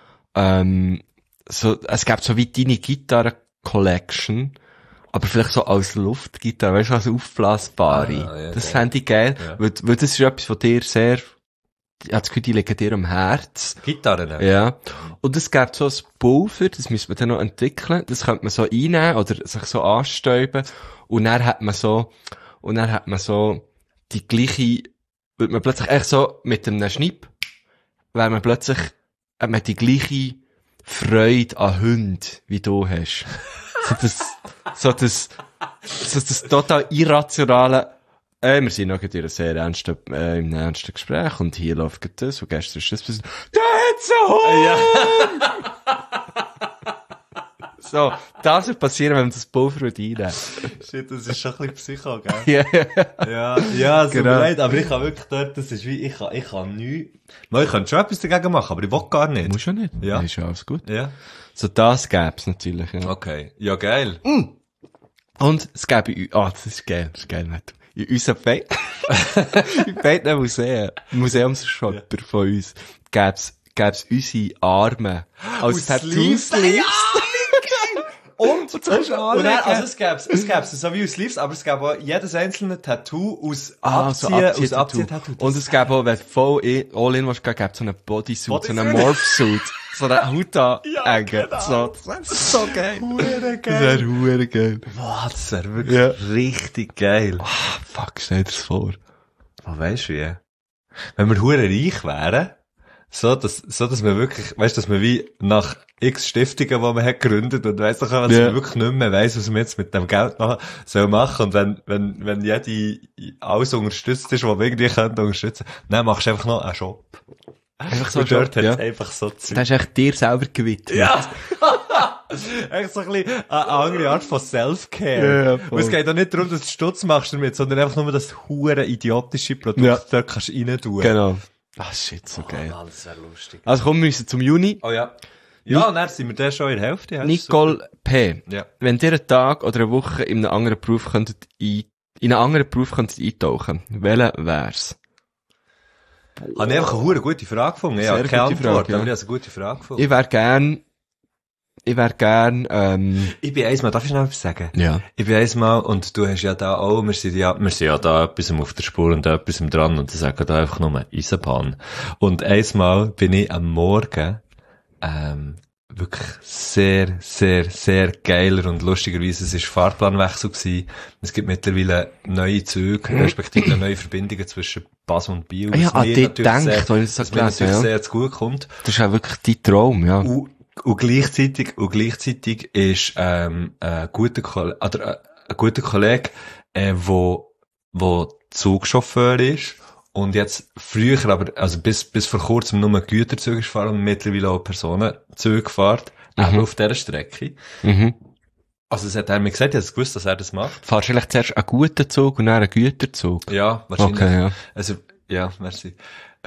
ähm, so, es gibt so wie deine Gitarre-Collection, aber vielleicht so als Luftgitarre, weißt du, als aufblasbare.
Ah, ja,
das
geil.
fände ich geil,
Ja.
weil, weil das ist etwas, was dir sehr, ich habe das Gefühl, die liegen dir am Herz.
Gitarren. Ja.
Ja. Und es gibt so ein Pulver, das müssen wir dann noch entwickeln. Das könnte man so einnehmen oder sich so anstäuben. Und dann hat man so, und dann hat man so die gleiche, wird man plötzlich echt so mit einem Schnipp, weil man plötzlich, hat man die gleiche Freude an Hunden, wie du hast. So das, so das, so das total irrationale, äh, wir sind noch in einem sehr ernsten, äh, im ernsten Gespräch und hier läuft gerade das und gestern ist das passiert. Da hat's einen Hund! So, das wird passieren, wenn man das Pulver reinnehmen.
Shit, das ist schon ein bisschen Psycho, gell?
Ja,
Ja, ja, es tut mir
Genau.
leid, aber ich kann wirklich dort, das ist wie, ich kann, ich kann nichts, ich kann schon etwas dagegen machen, aber ich will gar nicht.
muss ja nicht.
Ja.
Ist ja alles gut.
Ja.
So, das gäb's natürlich, ja.
Okay. Ja, geil.
Und es gäbe, in- ah, das ist geil, das ist geil, nicht? In unserem Be in beiden Museen, Museumsshopper von uns, gäb's, gäb's unsere Arme als Tattoos.
Und,
Und so kannst du
und dann,
anlegen.
also es gäbe es gäbe so wie aus Sleeves, aber es gäbe auch jedes einzelne Tattoo aus
Ah, so
Abziehen, aus
Abzieh-Tattoo.
Abzieh-Tattoo.
Und es gäbe auch, wenn du voll in, all in was geben, gäbe so einen Bodysuit, so einen
Bodysuit.
Morphsuit, so einen Hut an,
Ja,
eng.
genau.
So, das wäre so geil.
Hure
Das wäre hure geil.
Boah, das wäre wirklich
Ja.
richtig geil.
Ah, fuck, stell dir das vor.
Oh, weisst du wie? Wenn wir hure reich wären, so, dass, so, dass wir wirklich, weißt, dass wir wie nach x Stiftungen, die man hat gegründet und weiss doch, dass
Ja.
man wirklich nicht mehr weiss, was man jetzt mit dem Geld machen soll machen. Und wenn, wenn, wenn jede, alles unterstützt ist, was wir irgendwie können unterstützen, dann machst du einfach noch einen Shop.
Einfach so
Und dort
Job,
hat es
ja.
einfach so Zeug.
Das ist echt dir selber gewidmet.
Ja! Echt so ein bisschen eine andere Art von Self-Care.
Ja, ja, voll.
Und es geht auch nicht darum, dass du Stutz machst damit, sondern einfach nur, dass du hure idiotische Produkte
Ja.
dort kannst rein tun.
Genau. Ah, shit, so geil.
Mann, das wäre lustig.
Also kommen wir müssen zum Juni.
Oh ja. Ja, und dann sind wir dann schon in der Hälfte. Ja, das ist
Nicole P.
super. Ja.
Wenn ihr einen Tag oder eine Woche in einen anderen Beruf könntet ein, in einen anderen Beruf könntet eintauchen, welcher wär's?
Habe ich einfach eine hure gute Frage gefunden. Ich
Sehr
habe keine
gute
Antwort,
Frage, ja.
aber ich habe eine gute Frage gefunden.
Ich wär gern, ich wär gern, ähm,
Ich bin einmal, darf ich noch etwas sagen?
ja.
Ich bin einmal, und du hast ja da auch, wir sind ja, wir sind ja da etwas auf der Spur und da etwas dran und ich sage da einfach nur Eisenbahn. Und einmal bin ich am Morgen, ähm, wirklich sehr, sehr, sehr geiler und lustigerweise, es ist Fahrplanwechsel gewesen. Es gibt mittlerweile neue Züge, respektive neue Verbindungen zwischen Basel und Biel.
Ja,
was
an
mir
die
natürlich
denkt,
sehr-
wenn ich das so
was mir
gelesen,
natürlich
ja.
sehr zu gut kommt.
Das ist auch wirklich dein Traum, ja.
Und, und gleichzeitig, und gleichzeitig ist, ähm, ein guter Kollege, oder, äh, ein guter Kollege, äh, wo, wo Zugchauffeur ist. Und jetzt früher, aber, also bis, bis vor kurzem nur Güterzüge gefahren und mittlerweile auch Personenzüge gefahren.
Mhm.
Auch auf dieser Strecke.
Mhm.
Also, es hat er mir gesagt, ich habe gewusst, dass er das macht.
Fahrst du vielleicht zuerst einen guten Zug und dann einen Güterzug?
Ja, wahrscheinlich.
Okay, ja.
Also, ja, merci.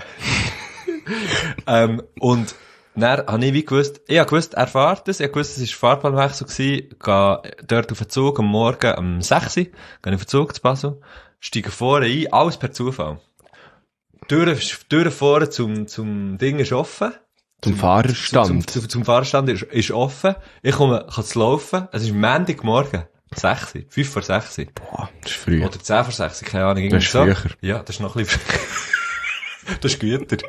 ähm, und dann habe ich wie gewusst, ich habe gewusst, er fährt das, ich habe gewusst, es war Fahrplanwechsel gewesen, gehe dort auf den Zug am Morgen um sechs Uhr, gehe ich auf den Zug zu Basel, steige vorne ein, alles per Zufall. Die Tür, die Tür vorne zum, zum Ding ist offen.
Zum Fahrerstand.
Zum, zum, zum Fahrerstand ist, ist offen. Ich komme, kann es laufen. Es ist Montagmorgen. sechs Uhr. fünf vor sechs Uhr.
Boah, das ist früh.
Oder zehn vor sechs Uhr, keine Ahnung.
Das ist
irgendwie
früher.
Ja, das ist noch ein bisschen Das ist Güter.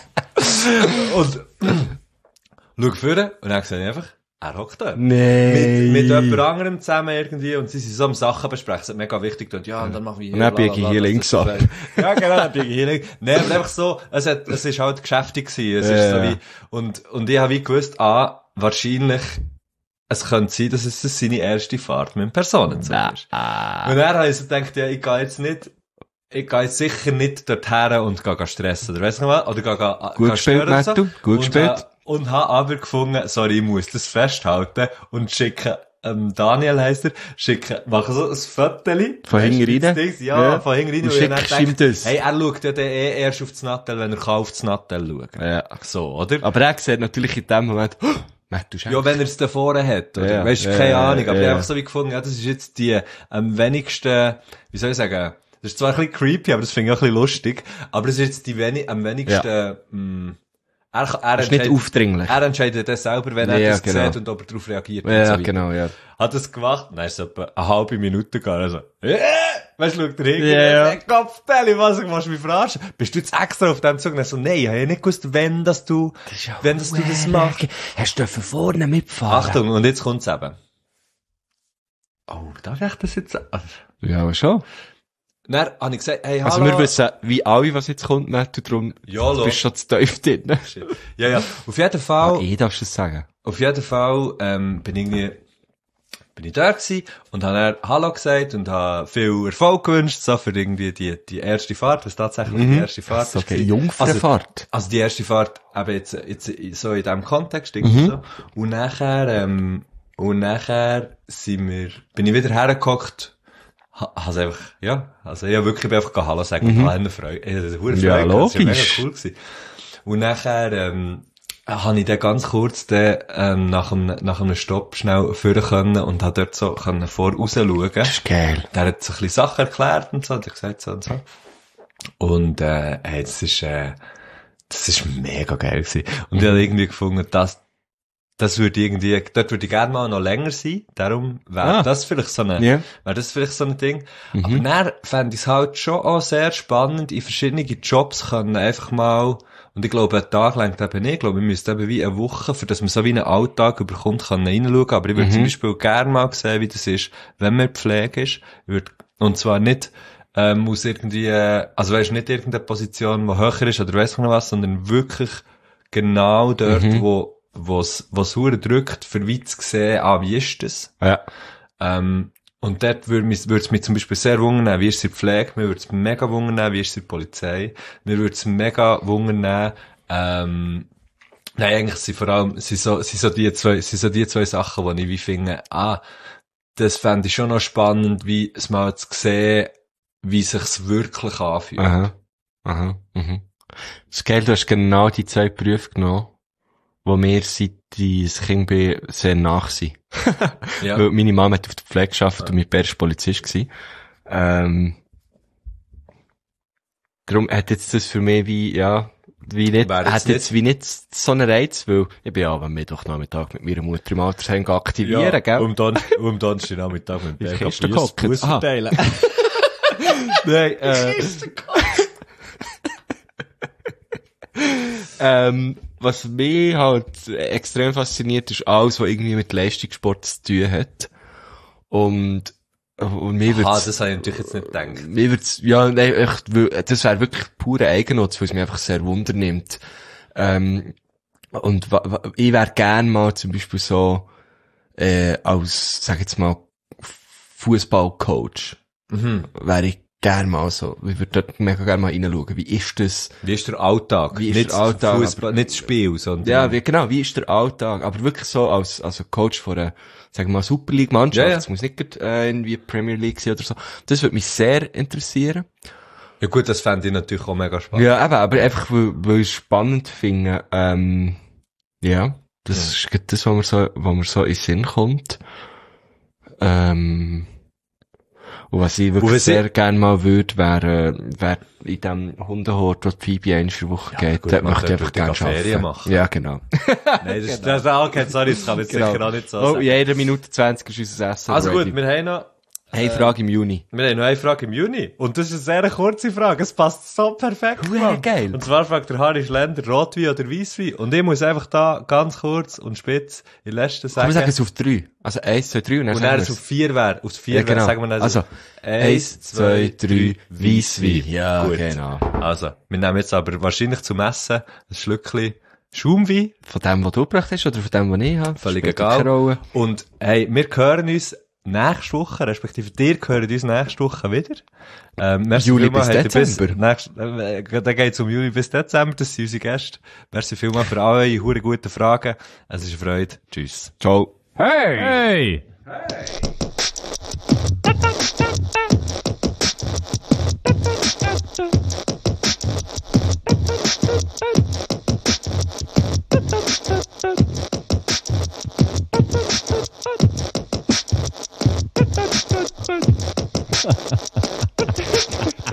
Und schau vorne und dann sehe ich einfach, er hockt da.
Nee.
Mit, mit jemand anderem zusammen irgendwie und sie sind so am Sachen besprechen. Es ist mega wichtig. Und ja, und dann machen wir hier.
Und dann
bla, bla,
biege ich
bla,
hier
das
links
ist
ab.
so- Ja, genau, dann biege ich hier links. Nein, aber einfach so, es hat, es ist halt geschäftig gewesen. Es
Ja,
ist so
ja.
wie, und, und ich habe wie gewusst, ah, wahrscheinlich, es könnte sein, dass es seine erste Fahrt mit dem Personenzug ist.
Ah.
Und dann habe ich so gedacht, ja, ich gehe jetzt nicht, ich gehe jetzt sicher nicht dorthin und gehe, gehe stressen, oder weiss nicht was, oder gehe, gehe,
Gut
gehe
gespielt,
stören und so.
Matthew, gut
und
gespielt.
ha- Und habe aber gefunden, sorry, ich muss das festhalten und schicke, ähm, Daniel heisst er, schicke, mache so ein Fotteli.
Von
Weisst du,
hinten rein?
das Ding? Ja,
Ja.
von hinten rein.
Und
Und ich dann
schickst ihm
gedacht,
das?
Hey, er schaut ja dann eh erst auf das Nattel, wenn er kann auf das Nattel schauen.
Ja.
So, oder?
Aber er sieht natürlich in dem Moment, oh, Matt, du
Ja, wenn er es da vorne hat, oder?
Ja,
Weisst du,
ja,
keine
ja,
Ahnung. Aber
ja,
ich habe
ja.
einfach so wie gefunden, ja, das ist jetzt die am wenigsten, wie soll ich sagen, das ist zwar ein bisschen creepy, aber das finde ich auch ein bisschen lustig, aber es ist jetzt die wenig, am wenigsten, mh, er, er,
Das ist nicht
entscheidet-
aufdringlich.
er entscheidet das selber, wenn er
Ja,
das
genau.
sieht und ob er darauf reagiert. und
Ja,
so weiter.
genau, ja.
Hat das gemacht, dann ist es etwa eine halbe Minute gegangen, also, äh, weißt du, schaut er hin,
Ja, ja.
yeah. Kopfteil, was, du machst mich verarschen? Bist du jetzt extra auf dem Zug? Und er so, nein, ich habe ja nicht gewusst, wenn, dass du, wenn, dass du das machst.
Hast du vorne mitfahren?
Achtung, und jetzt kommt's eben. Oh, darf ich das jetzt sagen?
Ja, aber schon.
Dann habe ich gesagt, hey, hallo.
Also wir wissen, wie alle, was jetzt kommt, Matt, und darum
Ja,
du
lo.
bist schon zu tief drin.
Ja, ja. Auf jeden Fall,
Eh, darfst du das sagen?
auf jeden Fall, ähm, bin ich irgendwie, bin ich da gewesen und habe dann Hallo gesagt und habe viel Erfolg gewünscht, so für irgendwie die, die erste Fahrt, was tatsächlich die erste Fahrt
So,
ist.
okay, Jungfernfahrt.
Also die erste Fahrt, eben jetzt, jetzt so in diesem Kontext, irgendwie so. Und nachher, ähm, und nachher sind wir, bin ich wieder hergehockt, ha, has einfach, ja, also ich hab wirklich einfach Hallo sagen, mhm. eine Freude, ich hatte eine Freude,
Ja,
gehabt, das war mega
logisch.
cool gewesen. Und nachher, ähm, habe ich dann ganz kurz dann, ähm, nach einem, nach einem Stopp schnell führen können und habe dort so können vor rausschauen.
Das ist geil.
Der hat so ein bisschen Sachen erklärt und so, hat er gesagt so und so. Und, äh, hey, das ist, äh, das ist mega geil gewesen. Und ich habe irgendwie gefunden, dass, das würde irgendwie, dort würde ich gerne mal noch länger sein. Darum wäre
Ah.
das vielleicht so ein,
Ja.
wäre das vielleicht so ein Ding. Aber dann fände ich es halt schon auch sehr spannend, in verschiedene Jobs können einfach mal, und ich glaube, ein Tag lang eben nicht. Ich glaube, wir müssten eben wie eine Woche, für dass man so wie einen Alltag überkommt, kann reinschauen. Aber ich würde zum Beispiel gerne mal sehen, wie das ist, wenn man Pflege ist. Ich würde, und zwar nicht, ähm, aus irgendwie, äh, also weisst, nicht irgendeine Position, die höher ist oder weiss ich noch was, sondern wirklich genau dort, wo, wo's, wo's hure drückt, für weit zu sehen, ah, wie ist das?
Ja.
Ähm, und dort würde mich, würde es mich zum Beispiel sehr wundern, wie ist sie Pflege, mir würde es mega wundern, wie ist sie Polizei, mir würde es mega wundern, ähm, nein, eigentlich sind vor allem, sind so, sind so die zwei, sind so die zwei Sachen, wo ich wie finde, ah, das fände ich schon noch spannend, wie es mal zu sehen, wie sich's wirklich anfühlt.
Aha. Aha. Mhm. Das ist geil, du hast genau die zwei Berufe genommen, wo mir seit ich ein Kind bin, sehr nach sind.
Ja.
Weil meine Mama hat auf der Pflege gearbeitet und mein Pär war Polizist gewesen. Ähm, darum hat jetzt das für mich wie, ja, wie nicht,
Wäre jetzt
hat jetzt wie nicht so einen Reiz, weil ich bin ja am Mittwochnachmittag mit meiner Mutter im Altersheim aktivieren, gell?
um Don, um Donnerstagnachmittag mit
In
dem
die Kiste gehockt.
Bus
Aha.
verteilen. Nein, äh,
Ähm, was mich halt extrem fasziniert, ist alles, was irgendwie mit Leistungssport zu tun hat. Und, und mir
Ah,
wird's,
das habe ich natürlich jetzt nicht gedacht.
mir wird's, ja, nein, echt, weil- das wäre wirklich pure Eigennutz, weil es mich einfach sehr wundernimmt. Ähm, und wa, wa, ich wäre gern mal zum Beispiel so, äh, als, sag jetzt mal, Fußballcoach.
Mhm.
Wäre ich gern mal so. Ich würde dort mega gerne mal reinschauen. Wie ist das?
Wie ist der Alltag?
Wie ist
nicht
der Alltag,
Fußball, nicht das Spiel, sondern...
Ja, wie, genau, wie ist der Alltag? Aber wirklich so als, also Coach von einer, sagen wir mal, Super League Mannschaft.
Ja, ja.
Es muss nicht grad, äh, irgendwie Premier League sein oder so. Das würde mich sehr interessieren.
Ja gut, das fände ich natürlich auch mega spannend.
Ja, eben, aber einfach, weil, weil ich es spannend finde, ähm, ja, das
Ja.
ist gerade das, was mir so, was mir so in den Sinn kommt. Ähm, und was ich
Und
wirklich
was
sehr
ich-
gerne mal würde, wäre, wäre in dem Hundehort, wo die Phoebe einmal in der Woche
Ja,
geht,
gut,
dort
man
möchte ich
könnte
einfach gerne
dort Ferien
arbeiten.
machen.
Ja, genau.
Nein, das, das, das okay, sorry, das kann ich jetzt sicher auch nicht so
Oh,
sagen.
in jeder Minute zwanzig ist unser Essen
Also
ready.
gut, wir haben noch,
Hey, Frage im Juni.
wir haben noch eine Frage im Juni. Und das ist eine sehr kurze Frage. Es passt so perfekt.
Huere
Mann.
geil.
Und zwar fragt der Harry Schlender, Rotwein oder Weisswein? Und ich muss einfach da ganz kurz und spitz in der letzten
Kann
sagen.
man sagen, es auf drei? Also eins, zwei, drei und dann
und
sagen
dann
wir's.
es auf vier wäre. Aus vier
Ja,
wäre,
genau.
sagen wir dann
Also, eins, zwei, drei, Weisswein. Ja,
Gut.
genau.
Also, wir nehmen jetzt aber wahrscheinlich zum Essen ein Schlückchen Schaumwein.
Von dem, was du gebracht hast, oder von dem, was ich habe?
Völlig
Spielt
egal.
keine Rolle.
Und, hey, wir hören uns nächste Woche, respektive dir hören uns nächste Woche wieder. Ähm, merci
Juli
vielmals,
bis
habt ihr
Dezember.
Nächst, äh, dann geht's um Juli bis Dezember, das sind unsere Gäste. Merci vielmals für alle eure hure guten Fragen. Es ist eine Freude. Tschüss.
Ciao.
Hey! Hey!